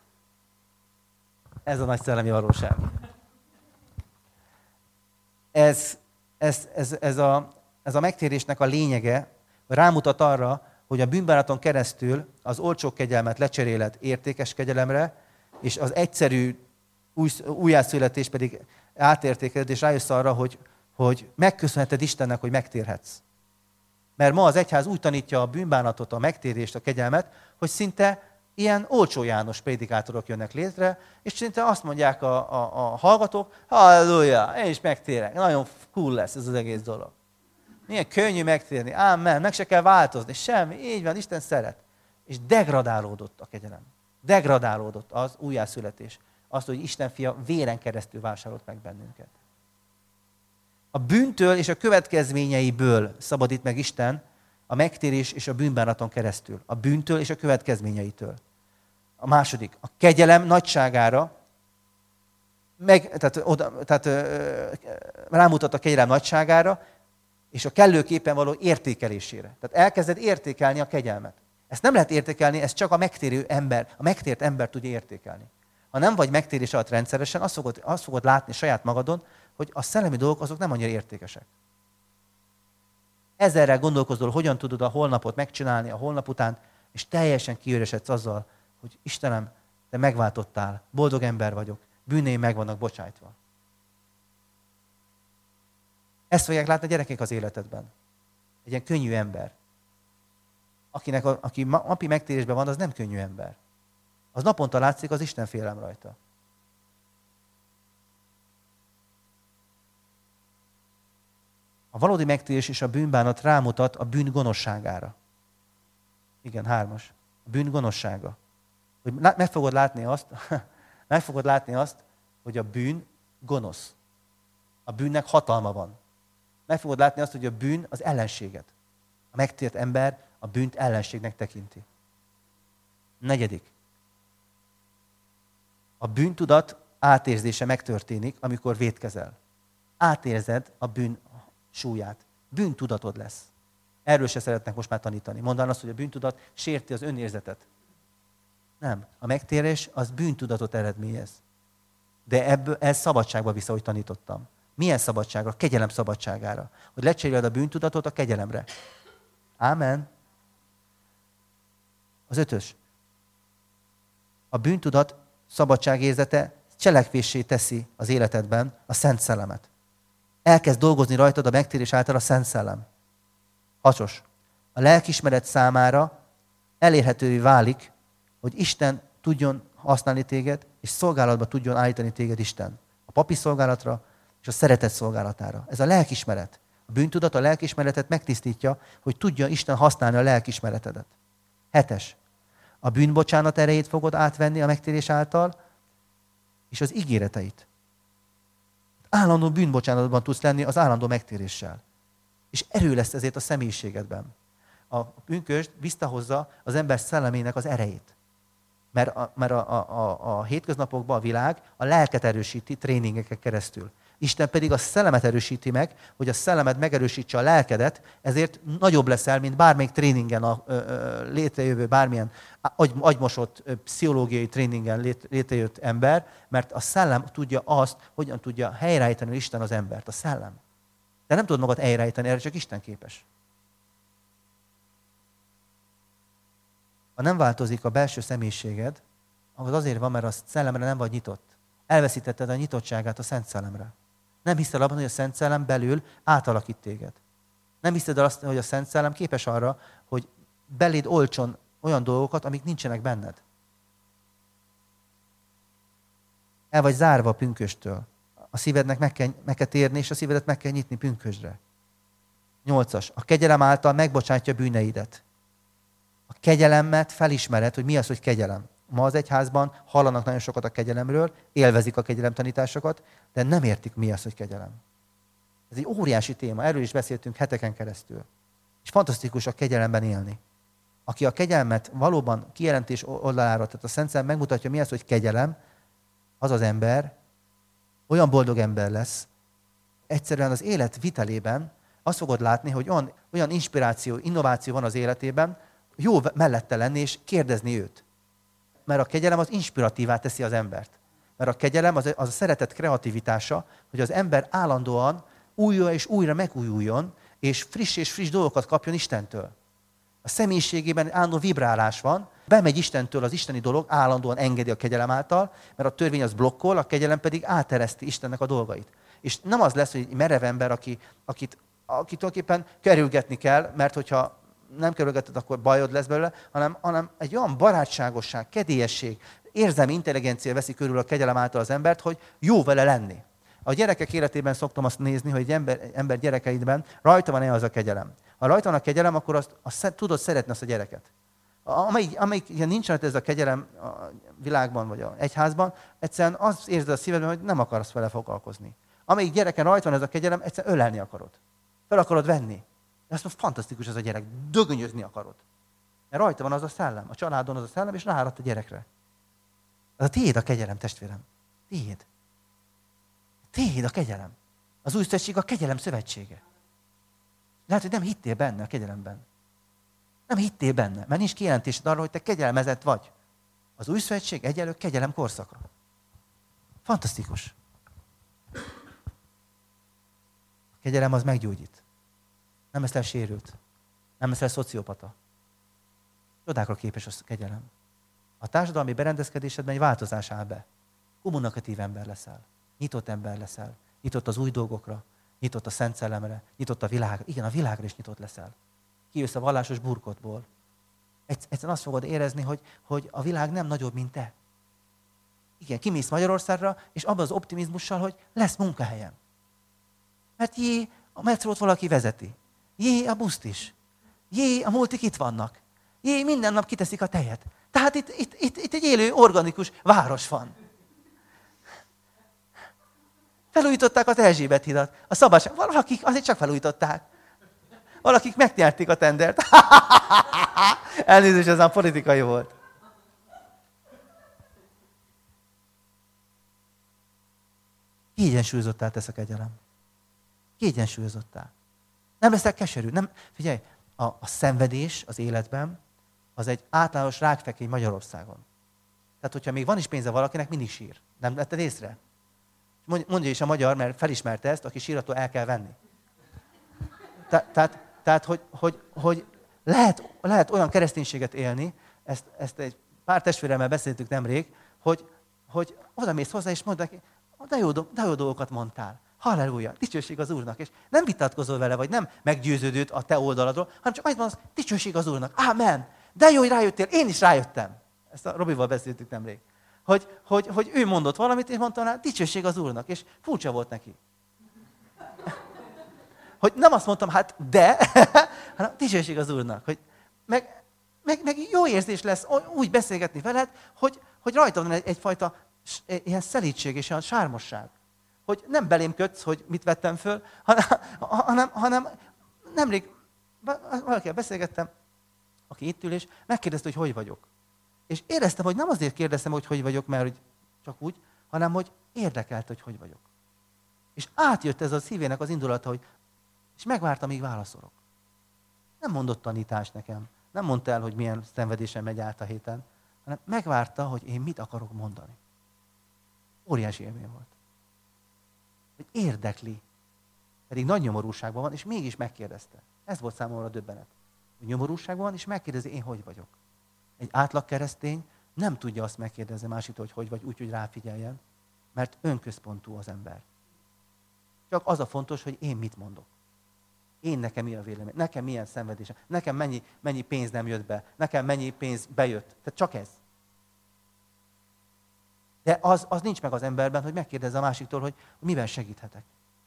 Ez a nagy szellemi valóság. Ez, ez, ez, ez, a, ez a megtérésnek a lényege, rámutat arra, hogy a bűnbánaton keresztül az olcsó kegyelmet lecseréled értékes kegyelemre, és az egyszerű új, újjászületés pedig átértékeled, és rájössz arra, hogy, hogy megköszönheted Istennek, hogy megtérhetsz. Mert ma az egyház úgy tanítja a bűnbánatot, a megtérést, a kegyelmet, hogy szinte ilyen olcsó János prédikátorok jönnek létre, és szinte azt mondják a, a, a hallgatók, halleluja, én is megtérek, nagyon cool lesz ez az egész dolog. Milyen könnyű megtérni, ámen, meg se kell változni, semmi, így van, Isten szeret. És degradálódott a kegyelem. Degradálódott az újjászületés. Azt, hogy Isten fia véren keresztül vásárolt meg bennünket. A bűntől és a következményeiből szabadít meg Isten a megtérés és a bűnbánaton keresztül. A bűntől és a következményeitől. A második, a kegyelem nagyságára, meg, tehát, oda, tehát ö, rámutat a kegyelem nagyságára, és a kellőképpen való értékelésére. Tehát elkezded értékelni a kegyelmet. Ezt nem lehet értékelni, ezt csak a megtérő ember, a megtért ember tudja értékelni. Ha nem vagy megtérés alatt rendszeresen, azt fogod, azt fogod látni saját magadon, hogy a szellemi dolgok azok nem annyira értékesek. Ezerrel gondolkozol, hogyan tudod a holnapot megcsinálni a holnap után, és teljesen kiüresedsz azzal, hogy Istenem, te megváltottál, boldog ember vagyok, bűneim meg vannak bocsájtva. Ezt fogják látni a gyerekek az életedben. Egy ilyen könnyű ember. Akinek a, aki napi megtérésben van, az nem könnyű ember. Az naponta látszik az Isten félelem rajta. A valódi megtérés és a bűnbánat rámutat a bűn gonoszságára. Igen, hármas. A bűn gonoszsága. Hogy meg fogod látni azt, meg fogod látni azt, hogy a bűn gonosz. A bűnnek hatalma van. Meg fogod látni azt, hogy a bűn az ellenséget. A megtért ember a bűnt ellenségnek tekinti. Negyedik. A bűntudat átérzése megtörténik, amikor vétkezel. Átérzed a bűn súlyát. Bűntudatod lesz. Erről se szeretnek most már tanítani. Mondaná azt, hogy a bűntudat sérti az önérzetet. Nem. A megtérés az bűntudatot eredményez. De ebből, ez szabadságba visz, ahogy tanítottam. Milyen szabadságra? Kegyelem szabadságára. Hogy lecseréled a bűntudatot a kegyelemre. Ámen. Az ötös. A bűntudat szabadságérzete cselekvéssé teszi az életedben a Szent Szellemet. Elkezd dolgozni rajtad a megtérés által a Szent Szellem. Hatos. A lelkiismeret számára elérhetővé válik, hogy Isten tudjon használni téged, és szolgálatba tudjon állítani téged Isten. A papi szolgálatra és a szeretet szolgálatára. Ez a lelkiismeret. A bűntudat a lelkiismeretet megtisztítja, hogy tudja Isten használni a lelkiismeretedet. Hetes. A bűnbocsánat erejét fogod átvenni a megtérés által, és az ígéreteit. Állandó bűnbocsánatban tudsz lenni az állandó megtéréssel. És erő lesz ezért a személyiségedben. a pünkösd visszahozza az ember szellemének az erejét. Mert a, mert a, a, a, a hétköznapokban a világ a lelket erősíti tréningeken keresztül. Isten pedig a szellemet erősíti meg, hogy a szellemet megerősítse a lelkedet, ezért nagyobb leszel, mint bármelyik tréningen a, ö, ö, létrejövő, bármilyen agy, agymosott ö, pszichológiai tréningen lét, létrejött ember, mert a szellem tudja azt, hogyan tudja helyreállítani Isten az embert. A szellem. De nem tudod magad helyreállítani, erre csak Isten képes. Ha nem változik a belső személyiséged, az azért van, mert a szellemre nem vagy nyitott. Elveszítetted a nyitottságát a Szent Szellemre. Nem hiszed abban, hogy a Szent Szellem belül átalakít téged. Nem hiszed el azt, hogy a Szent Szellem képes arra, hogy beléd oltson olyan dolgokat, amik nincsenek benned. El vagy zárva a pünkösttől. A szívednek meg kell, meg kell térni, és a szívedet meg kell nyitni pünkösdre. Nyolcas. A kegyelem által megbocsátja bűneidet. A kegyelemet felismered, hogy mi az, hogy kegyelem. Ma az egyházban hallanak nagyon sokat a kegyelemről, élvezik a kegyelem tanításokat, de nem értik, mi az, hogy kegyelem. Ez egy óriási téma, erről is beszéltünk heteken keresztül. És fantasztikus a kegyelemben élni. Aki a kegyelmet valóban kijelentés oldalára, tehát a Szent Szellem megmutatja, mi az, hogy kegyelem, az az ember olyan boldog ember lesz, egyszerűen az élet vitelében azt fogod látni, hogy olyan, olyan inspiráció, innováció van az életében, jó mellette lenni és kérdezni őt. Mert a kegyelem az inspiratívá teszi az embert. Mert a kegyelem az, az a szeretet kreativitása, hogy az ember állandóan újra és újra megújuljon, és friss és friss dolgokat kapjon Istentől. A személyiségében állandó vibrálás van, bemegy Istentől az isteni dolog, állandóan engedi a kegyelem által, mert a törvény az blokkol, a kegyelem pedig átereszti Istennek a dolgait. És nem az lesz, hogy egy merev ember, aki, akit, akit tulajdonképpen kerülgetni kell, mert hogyha nem kerülgeted, akkor bajod lesz belőle, hanem, hanem egy olyan barátságosság, kedélyesség, érzelmi intelligencia veszi körül a kegyelem által az embert, hogy jó vele lenni. A gyerekek életében szoktam azt nézni, hogy egy ember, ember gyerekeidben rajta van-e az a kegyelem. Ha rajta van a kegyelem, akkor azt, azt tudod szeretni azt a gyereket. Amelyik, amelyik ilyen nincs rajta ez a kegyelem a világban vagy az egyházban, egyszerűen azt érzed a szívedben, hogy nem akarsz vele foglalkozni. Amelyik gyereken rajta van ez a kegyelem, egyszerűen ölelni akarod. Fel akarod venni. De azt mondja, fantasztikus ez a gyerek, dögönyözni akarod. Mert rajta van az a szellem, a családon az a szellem, és rááradt a gyerekre. Ez a tiéd a kegyelem, testvérem. Tiéd. Tiéd a kegyelem. Az új szövetség a kegyelem szövetsége. Lehet, hogy nem hittél benne a kegyelemben. Nem hittél benne, mert nincs kijelentésed arra, hogy te kegyelmezett vagy. Az új szövetség egyelő kegyelem korszaka. Fantasztikus. A kegyelem az meggyógyít. Nem leszel sérült. Nem leszel szociopata. Csodákra képes a kegyelem. A társadalmi berendezkedésedben egy változás áll be. Kommunikatív ember leszel. Nyitott ember leszel. Nyitott az új dolgokra. Nyitott a Szent Szellemre. Nyitott a világra. Igen, a világra is nyitott leszel. Kijössz a vallásos burkotból. Egyszerűen azt fogod érezni, hogy, hogy a világ nem nagyobb, mint te. Igen, kimész Magyarországra, és abban az optimizmussal, hogy lesz munkahelyem. Mert jé, a metrót valaki vezeti. Jé, a buszt is. Jé, a multik itt vannak. Jé, minden nap kiteszik a tejet. Tehát itt, itt, itt, itt egy élő, organikus város van. Felújították az Erzsébet hidat. A szabadság, valakik azért csak felújították. Valakik megnyerték a tendert. Elnézést, ez már politikai volt. Kiegyensúlyozottá tesz a kegyelem. Kiegyensúlyozottá. Nem leszel keserű. Nem, figyelj, a, a szenvedés az életben az egy általános rákfekény Magyarországon. Tehát, hogyha még van is pénze valakinek, mindig sír. Nem vetted észre? Mondja is a magyar, mert felismerte ezt, aki síratól el kell venni. Te, tehát, tehát hogy, hogy, hogy lehet, lehet olyan kereszténységet élni, ezt, ezt egy pár testvéremmel beszéltük nemrég, hogy, hogy oda mész hozzá, és mondd neki, de jó, de jó dolgokat mondtál. Halleluja, dicsőség az Úrnak. És nem vitatkozol vele, vagy nem meggyőződőt a te oldaladról, hanem csak azt mondasz, dicsőség az Úrnak. Ámen. De jó, hogy rájöttél, én is rájöttem. Ezt a Robival beszéltük nemrég. Hogy, hogy, hogy ő mondott valamit, és mondta rá, dicsőség az Úrnak. És furcsa volt neki. Hogy nem azt mondtam, hát de, hanem dicsőség az Úrnak. Hogy meg, meg, meg jó érzés lesz úgy beszélgetni veled, hogy, hogy rajta van egy, egyfajta ilyen szelídség és olyan sármosság. Hogy nem belém kötsz, hogy mit vettem föl, hanem, hanem, hanem nemrég valakivel beszélgettem, aki itt ül, és megkérdezte, hogy hogy vagyok. És éreztem, hogy nem azért kérdeztem, hogy hogy vagyok, mert hogy csak úgy, hanem hogy érdekelt, hogy hogy vagyok. És átjött ez a szívének az indulata, hogy és megvárta, míg válaszolok. Nem mondott tanítást nekem, nem mondta el, hogy milyen szenvedésen megy át a héten, hanem megvárta, hogy én mit akarok mondani. Óriási élmény volt. Hogy érdekli, pedig nagy nyomorúságban van, és mégis megkérdezte. Ez volt számomra döbbenet. Hogy nyomorúságban van, és megkérdezi, én hogy vagyok. Egy átlag keresztény nem tudja azt megkérdezni másiktól, hogy hogy vagy, úgy, hogy ráfigyeljen, mert önközpontú az ember. Csak az a fontos, hogy én mit mondok. Én nekem mi a vélemény, nekem milyen szenvedésem, nekem mennyi, mennyi pénz nem jött be, nekem mennyi pénz bejött. Tehát csak ez. De az, az nincs meg az emberben, hogy megkérdezze a másiktól, hogy miben segíthetek.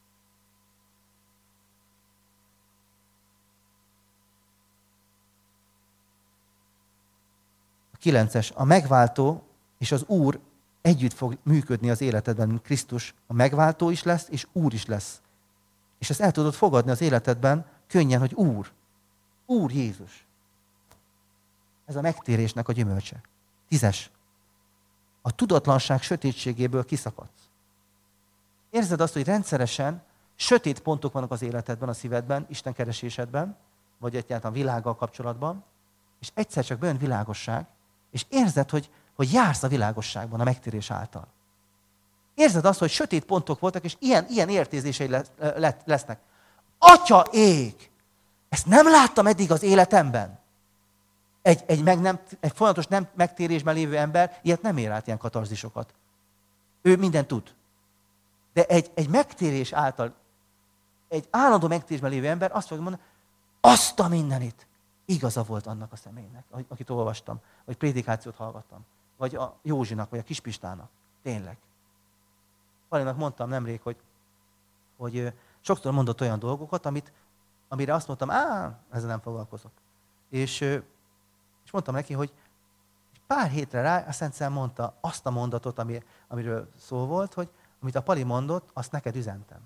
A kilences. A megváltó és az Úr együtt fog működni az életedben, mint Krisztus. A megváltó is lesz, és Úr is lesz. És ezt el tudod fogadni az életedben könnyen, hogy Úr. Úr Jézus. Ez a megtérésnek a gyümölcse. Tízes. A tudatlanság sötétségéből kiszakadsz. Érzed azt, hogy rendszeresen sötét pontok vannak az életedben, a szívedben, Isten keresésedben, vagy egyáltalán világgal kapcsolatban, és egyszer csak bejön világosság, és érzed, hogy, hogy jársz a világosságban a megtérés által. Érzed azt, hogy sötét pontok voltak, és ilyen, ilyen értézései lesznek. Atya ég! Ezt nem láttam eddig az életemben. Egy, egy, meg nem, egy folyamatos nem megtérésben lévő ember ilyet nem ér át, ilyen katarzisokat. Ő mindent tud. De egy, egy megtérés által, egy állandó megtérésben lévő ember azt fogja mondani, azt a mindenit. Igaza volt annak a személynek, akit olvastam, vagy prédikációt hallgattam, vagy a Józsinak, vagy a Kispistának. Tényleg. Palinak mondtam nemrég, hogy, hogy sokszor mondott olyan dolgokat, amit, amire azt mondtam, á, ezzel nem foglalkozok. És, és mondtam neki, hogy pár hétre rá a Szent Szellem mondta azt a mondatot, ami, amiről szó volt, hogy amit a Pali mondott, azt neked üzentem.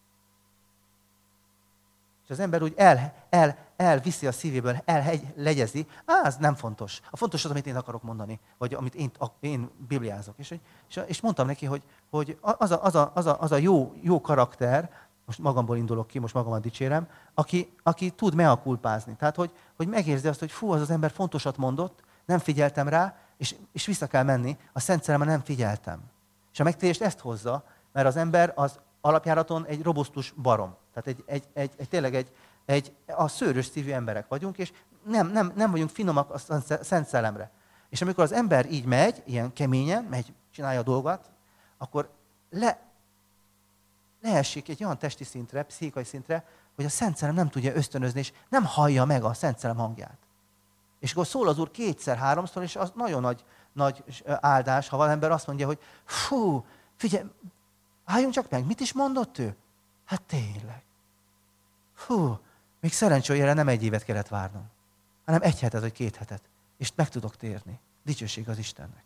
És az ember úgy el, el, elviszi a szívéből, ellegyezi, á, ez nem fontos. A fontos az, amit én akarok mondani, vagy amit én, én bibliázok. És, és, és mondtam neki, hogy, hogy az, a, az, a, az, a, az a jó, jó karakter, most magamból indulok ki, most magamat dicsérem, aki, aki tud meakulpázni. Tehát, hogy, hogy megérzi azt, hogy fú, az az ember fontosat mondott, nem figyeltem rá, és, és vissza kell menni, a Szent Szellemre nem figyeltem. És a megtérést ezt hozza, mert az ember az alapjáraton egy robusztus barom. Tehát egy, egy, egy, egy, tényleg egy, egy, a szőrös szívű emberek vagyunk, és nem, nem, nem vagyunk finomak a Szent Szellemre. És amikor az ember így megy, ilyen keményen, megy, csinálja a dolgot, akkor le, leesik egy olyan testi szintre, pszichikai szintre, hogy a Szent Szellem nem tudja ösztönözni, és nem hallja meg a Szent Szellem hangját. És akkor szól az Úr kétszer, háromszor, és az nagyon nagy, nagy áldás, ha valamember azt mondja, hogy fú, figyelj, álljunk csak meg, mit is mondott ő? Hát tényleg. Hú, még szerencsé, hogy erre nem egy évet kellett várnom, hanem egy hetet vagy két hetet. És meg tudok térni. Dicsőség az Istennek.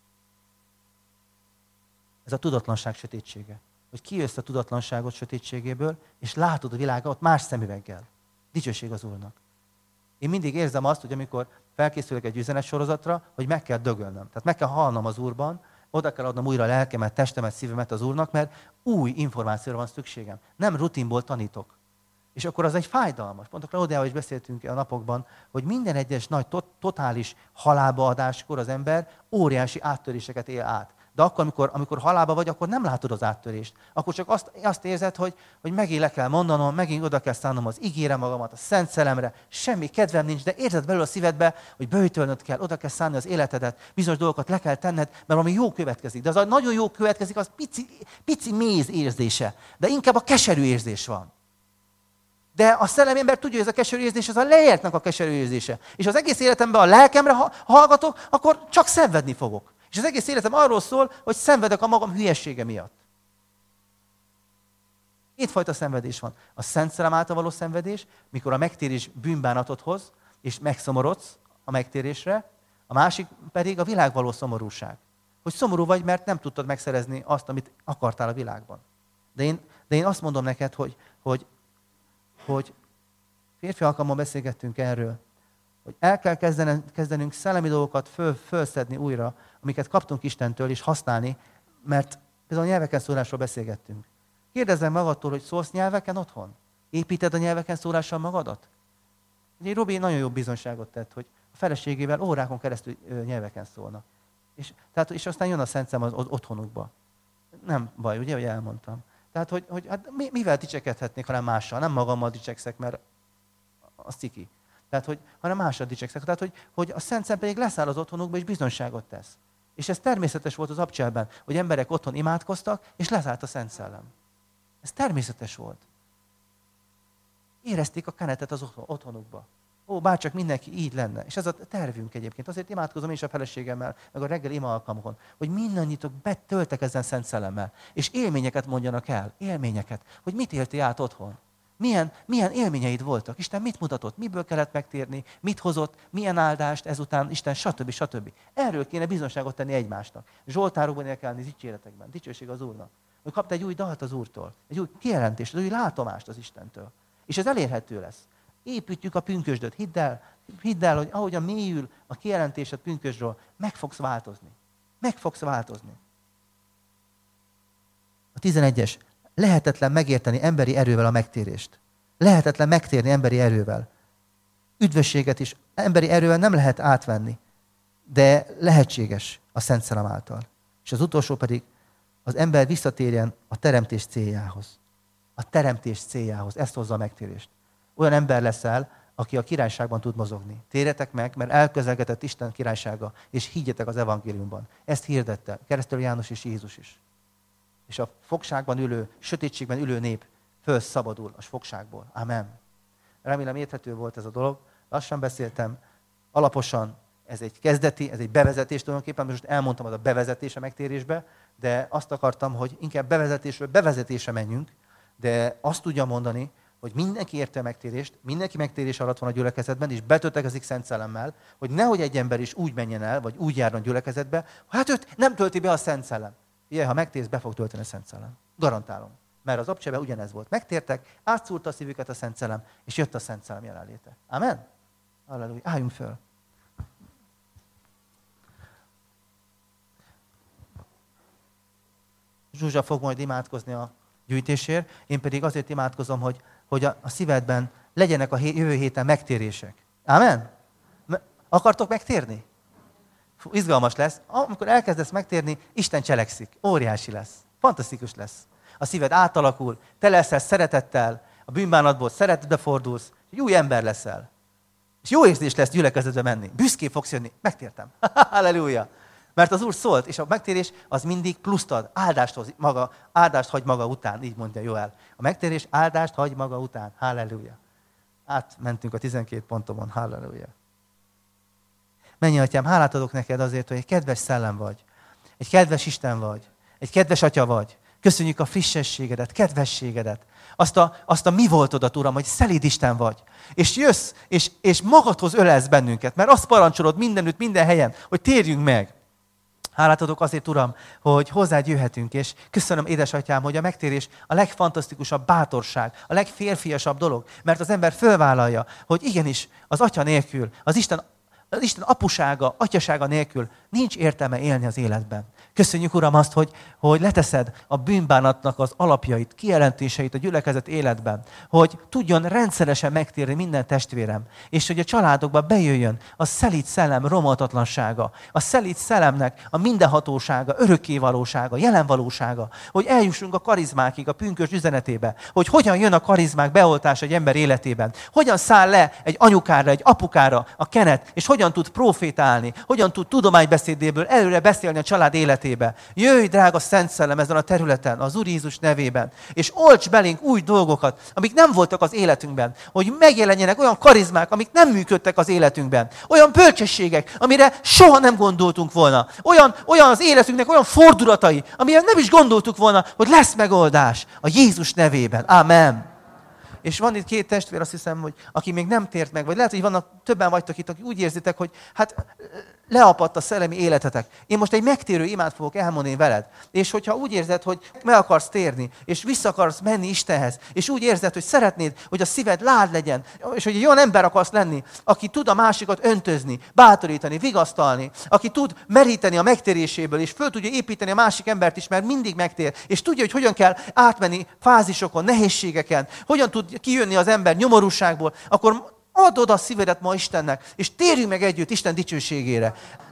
Ez a tudatlanság sötétsége. Hogy kijössz a tudatlanságot sötétségéből, és látod a világot más szemüveggel. Dicsőség az Úrnak. Én mindig érzem azt, hogy amikor felkészülök egy üzenetsorozatra, hogy meg kell dögölnöm. Tehát meg kell hallnom az Úrban, oda kell adnom újra a lelkemet, testemet, szívemet az Úrnak, mert új információra van szükségem. Nem rutinból tanítok. És akkor az egy fájdalmas. Pont a Klaudiával is beszéltünk a napokban, hogy minden egyes nagy, tot, totális halálba adáskor az ember óriási áttöréseket él át. De akkor, amikor, amikor halálba vagy, akkor nem látod az áttörést. Akkor csak azt, azt érzed, hogy, hogy megint le kell mondanom, megint oda kell szánnom az igére magamat, a Szent Szellemre. Semmi kedvem nincs, de érzed belül a szívedbe, hogy böjtölnöd kell, oda kell szánni az életedet, bizonyos dolgokat le kell tenned, mert valami jó következik. De az a nagyon jó következik, az pici, pici méz érzése. De inkább a keserű érzés van. De a szellemember tudja, hogy ez a keserű érzés, ez a leértnek a keserű érzése. És az egész életemben a lelkemre hallgatok, akkor csak szenvedni fogok. És az egész életem arról szól, hogy szenvedek a magam hülyessége miatt. Kétfajta szenvedés van. A Szent Szellem által való szenvedés, mikor a megtérés bűnbánatot hoz, és megszomorodsz a megtérésre, a másik pedig a világ való szomorúság. Hogy szomorú vagy, mert nem tudtad megszerezni azt, amit akartál a világban. De én, de én azt mondom neked, hogy, hogy, hogy férfi alkalommal beszélgettünk erről, hogy el kell kezdenünk, kezdenünk szellemi dolgokat föl, fölszedni újra, amiket kaptunk Istentől, és használni, mert például a nyelveken szólásról beszélgettünk. Kérdezzem magadtól, hogy szólsz nyelveken otthon? Építed a nyelveken szólással magadat? Ugye Robi nagyon jó bizonyságot tett, hogy a feleségével órákon keresztül nyelveken szólnak. És, tehát, és aztán jön a Szent Szem az otthonukba. Nem baj, ugye, hogy elmondtam. Tehát, hogy, hogy hát mivel dicsekedhetnék, hanem mással? Nem magammal dicsekszek, mert az ciki. Tehát, hogy, hanem mással dicsekszek. Tehát, hogy, hogy a Szent Szem pedig leszáll az otthonukba, és bizonyságot tesz. És ez természetes volt az Abcselben, hogy emberek otthon imádkoztak, és leszállt a Szent Szellem. Ez természetes volt. Érezték a kenetet az otthonukba. Ó, bárcsak mindenki így lenne. És ez a tervünk egyébként. Azért imádkozom én is a feleségemmel, meg a reggel ima alkalmon, hogy mindannyitok betöltek ezen Szent Szellemmel. És élményeket mondjanak el. Élményeket. Hogy mit éltél át otthon. Milyen, milyen élményeid voltak. Isten mit mutatott, miből kellett megtérni, mit hozott, milyen áldást ezután Isten, stb. stb. Erről kéne bizonyságot tenni egymásnak. Zsoltárokban énekelni, dicséretekben. Dicsőség az Úrnak. Hogy kapta egy új dalt az Úrtól. Egy új kijelentést, egy új látomást az Istentől. És ez elérhető lesz. Építjük a pünkösdöt. Hidd el, hidd el, hogy ahogyan mélyül a kijelentésed pünkösdről, meg fogsz változni. Meg fogsz változni. A tizenegyes. Lehetetlen megérteni emberi erővel a megtérést. Lehetetlen megtérni emberi erővel. Üdvösséget is emberi erővel nem lehet átvenni, de lehetséges a Szent Szellem által. És az utolsó pedig, az ember visszatérjen a teremtés céljához. A teremtés céljához. Ezt hozza a megtérést. Olyan ember leszel, aki a királyságban tud mozogni. Térjetek meg, mert elközelgetett Isten királysága, és higgyetek az evangéliumban. Ezt hirdette keresztelő János és Jézus is. És a fogságban ülő, sötétségben ülő nép fölszabadul a fogságból. Amen. Remélem érthető volt ez a dolog. Lassan beszéltem, alaposan. Ez egy kezdeti, ez egy bevezetés tulajdonképpen, most elmondtam az a bevezetés a megtérésbe, de azt akartam, hogy inkább bevezetésről bevezetésre menjünk, de azt tudja mondani, hogy mindenki érte a megtérést, mindenki megtérés alatt van a gyülekezetben, és betöltekezik Szent Szellemmel, hogy nehogy egy ember is úgy menjen el, vagy úgy járjon gyülekezetbe, hát őt nem tölti be a Szent Szellem. Ilyen, ha megtérsz, be fog tölteni a Szent Szellem. Garantálom. Mert az Abcsebe ugyanez volt. Megtértek, átszúrta a szívüket a Szent Szellem, és jött a Szent Szellem jelenléte. Amen? Halleluja. Álljunk föl. Zsuzsa fog majd imádkozni a gyűjtésért, én pedig azért imádkozom, hogy, hogy a, a szívedben legyenek a hé, jövő héten megtérések. Amen? Akartok megtérni? Fú, izgalmas lesz. Amikor elkezdesz megtérni, Isten cselekszik. Óriási lesz. Fantasztikus lesz. A szíved átalakul, te leszel szeretettel, a bűnbánatból szeretetbe fordulsz, egy új ember leszel. És jó érzés lesz gyülekezetbe menni. Büszkén fogsz jönni. Megtértem. Halleluja. Mert az Úr szólt, és a megtérés az mindig pluszt ad. Áldást, hoz maga, áldást hagy maga után, így mondja Joel. A megtérés áldást hagy maga után. Halleluja. Átmentünk a tizenkét pontomon. Halleluja. Mennyi atyám, hálát adok neked azért, hogy egy kedves szellem vagy. Egy kedves Isten vagy. Egy kedves atya vagy. Köszönjük a frissességedet, kedvességedet. Azt a, azt a mi voltodat, Uram, hogy szelíd Isten vagy. És jössz, és, és magadhoz ölelsz bennünket, mert azt parancsolod mindenütt, minden helyen, hogy térjünk meg. Hálát adok azért, Uram, hogy hozzád jöhetünk, és köszönöm, édesatyám, hogy a megtérés a legfantasztikusabb bátorság, a legférfiasabb dolog, mert az ember fölvállalja, hogy igenis az atya nélkül, az Isten, az Isten apusága, atyasága nélkül nincs értelme élni az életben. Köszönjük, Uram, azt, hogy, hogy leteszed a bűnbánatnak az alapjait, kijelentéseit a gyülekezet életben, hogy tudjon rendszeresen megtérni minden testvérem, és hogy a családokba bejöjjön a szelíd szellem romoltatlansága, a szelíd szellemnek a mindenhatósága, örökkévalósága, jelenvalósága, hogy eljussunk a karizmákig, a pünkösd üzenetébe, hogy hogyan jön a karizmák beoltása egy ember életében, hogyan száll le egy anyukára, egy apukára a kenet, és hogyan tud profétálni, hogyan tud tudománybeszédéből előre beszélni a család életében. Jöjj, drága Szent Szellem, ezen a területen, az Úr Jézus nevében, és olts belénk új dolgokat, amik nem voltak az életünkben, hogy megjelenjenek olyan karizmák, amik nem működtek az életünkben, olyan bölcsességek, amire soha nem gondoltunk volna, olyan, olyan az életünknek olyan fordulatai, amire nem is gondoltuk volna, hogy lesz megoldás a Jézus nevében. Amen. És van itt két testvér, azt hiszem, hogy aki még nem tért meg, vagy lehet, hogy vannak többen vagytok itt, akik úgy érzitek, hogy hát leapadt a szellemi életetek. Én most egy megtérő imát fogok elmondani veled. És hogyha úgy érzed, hogy meg akarsz térni, és vissza akarsz menni Istenhez, és úgy érzed, hogy szeretnéd, hogy a szíved lád legyen, és hogy egy olyan ember akarsz lenni, aki tud a másikat öntözni, bátorítani, vigasztalni, aki tud meríteni a megtéréséből, és föl tudja építeni a másik embert is, mert mindig megtér, és tudja, hogy hogyan kell átmenni fázisokon, nehézségeken, hogyan tud kijönni az ember nyomorúságból, akkor add oda a szívedet ma Istennek, és térjünk meg együtt Isten dicsőségére.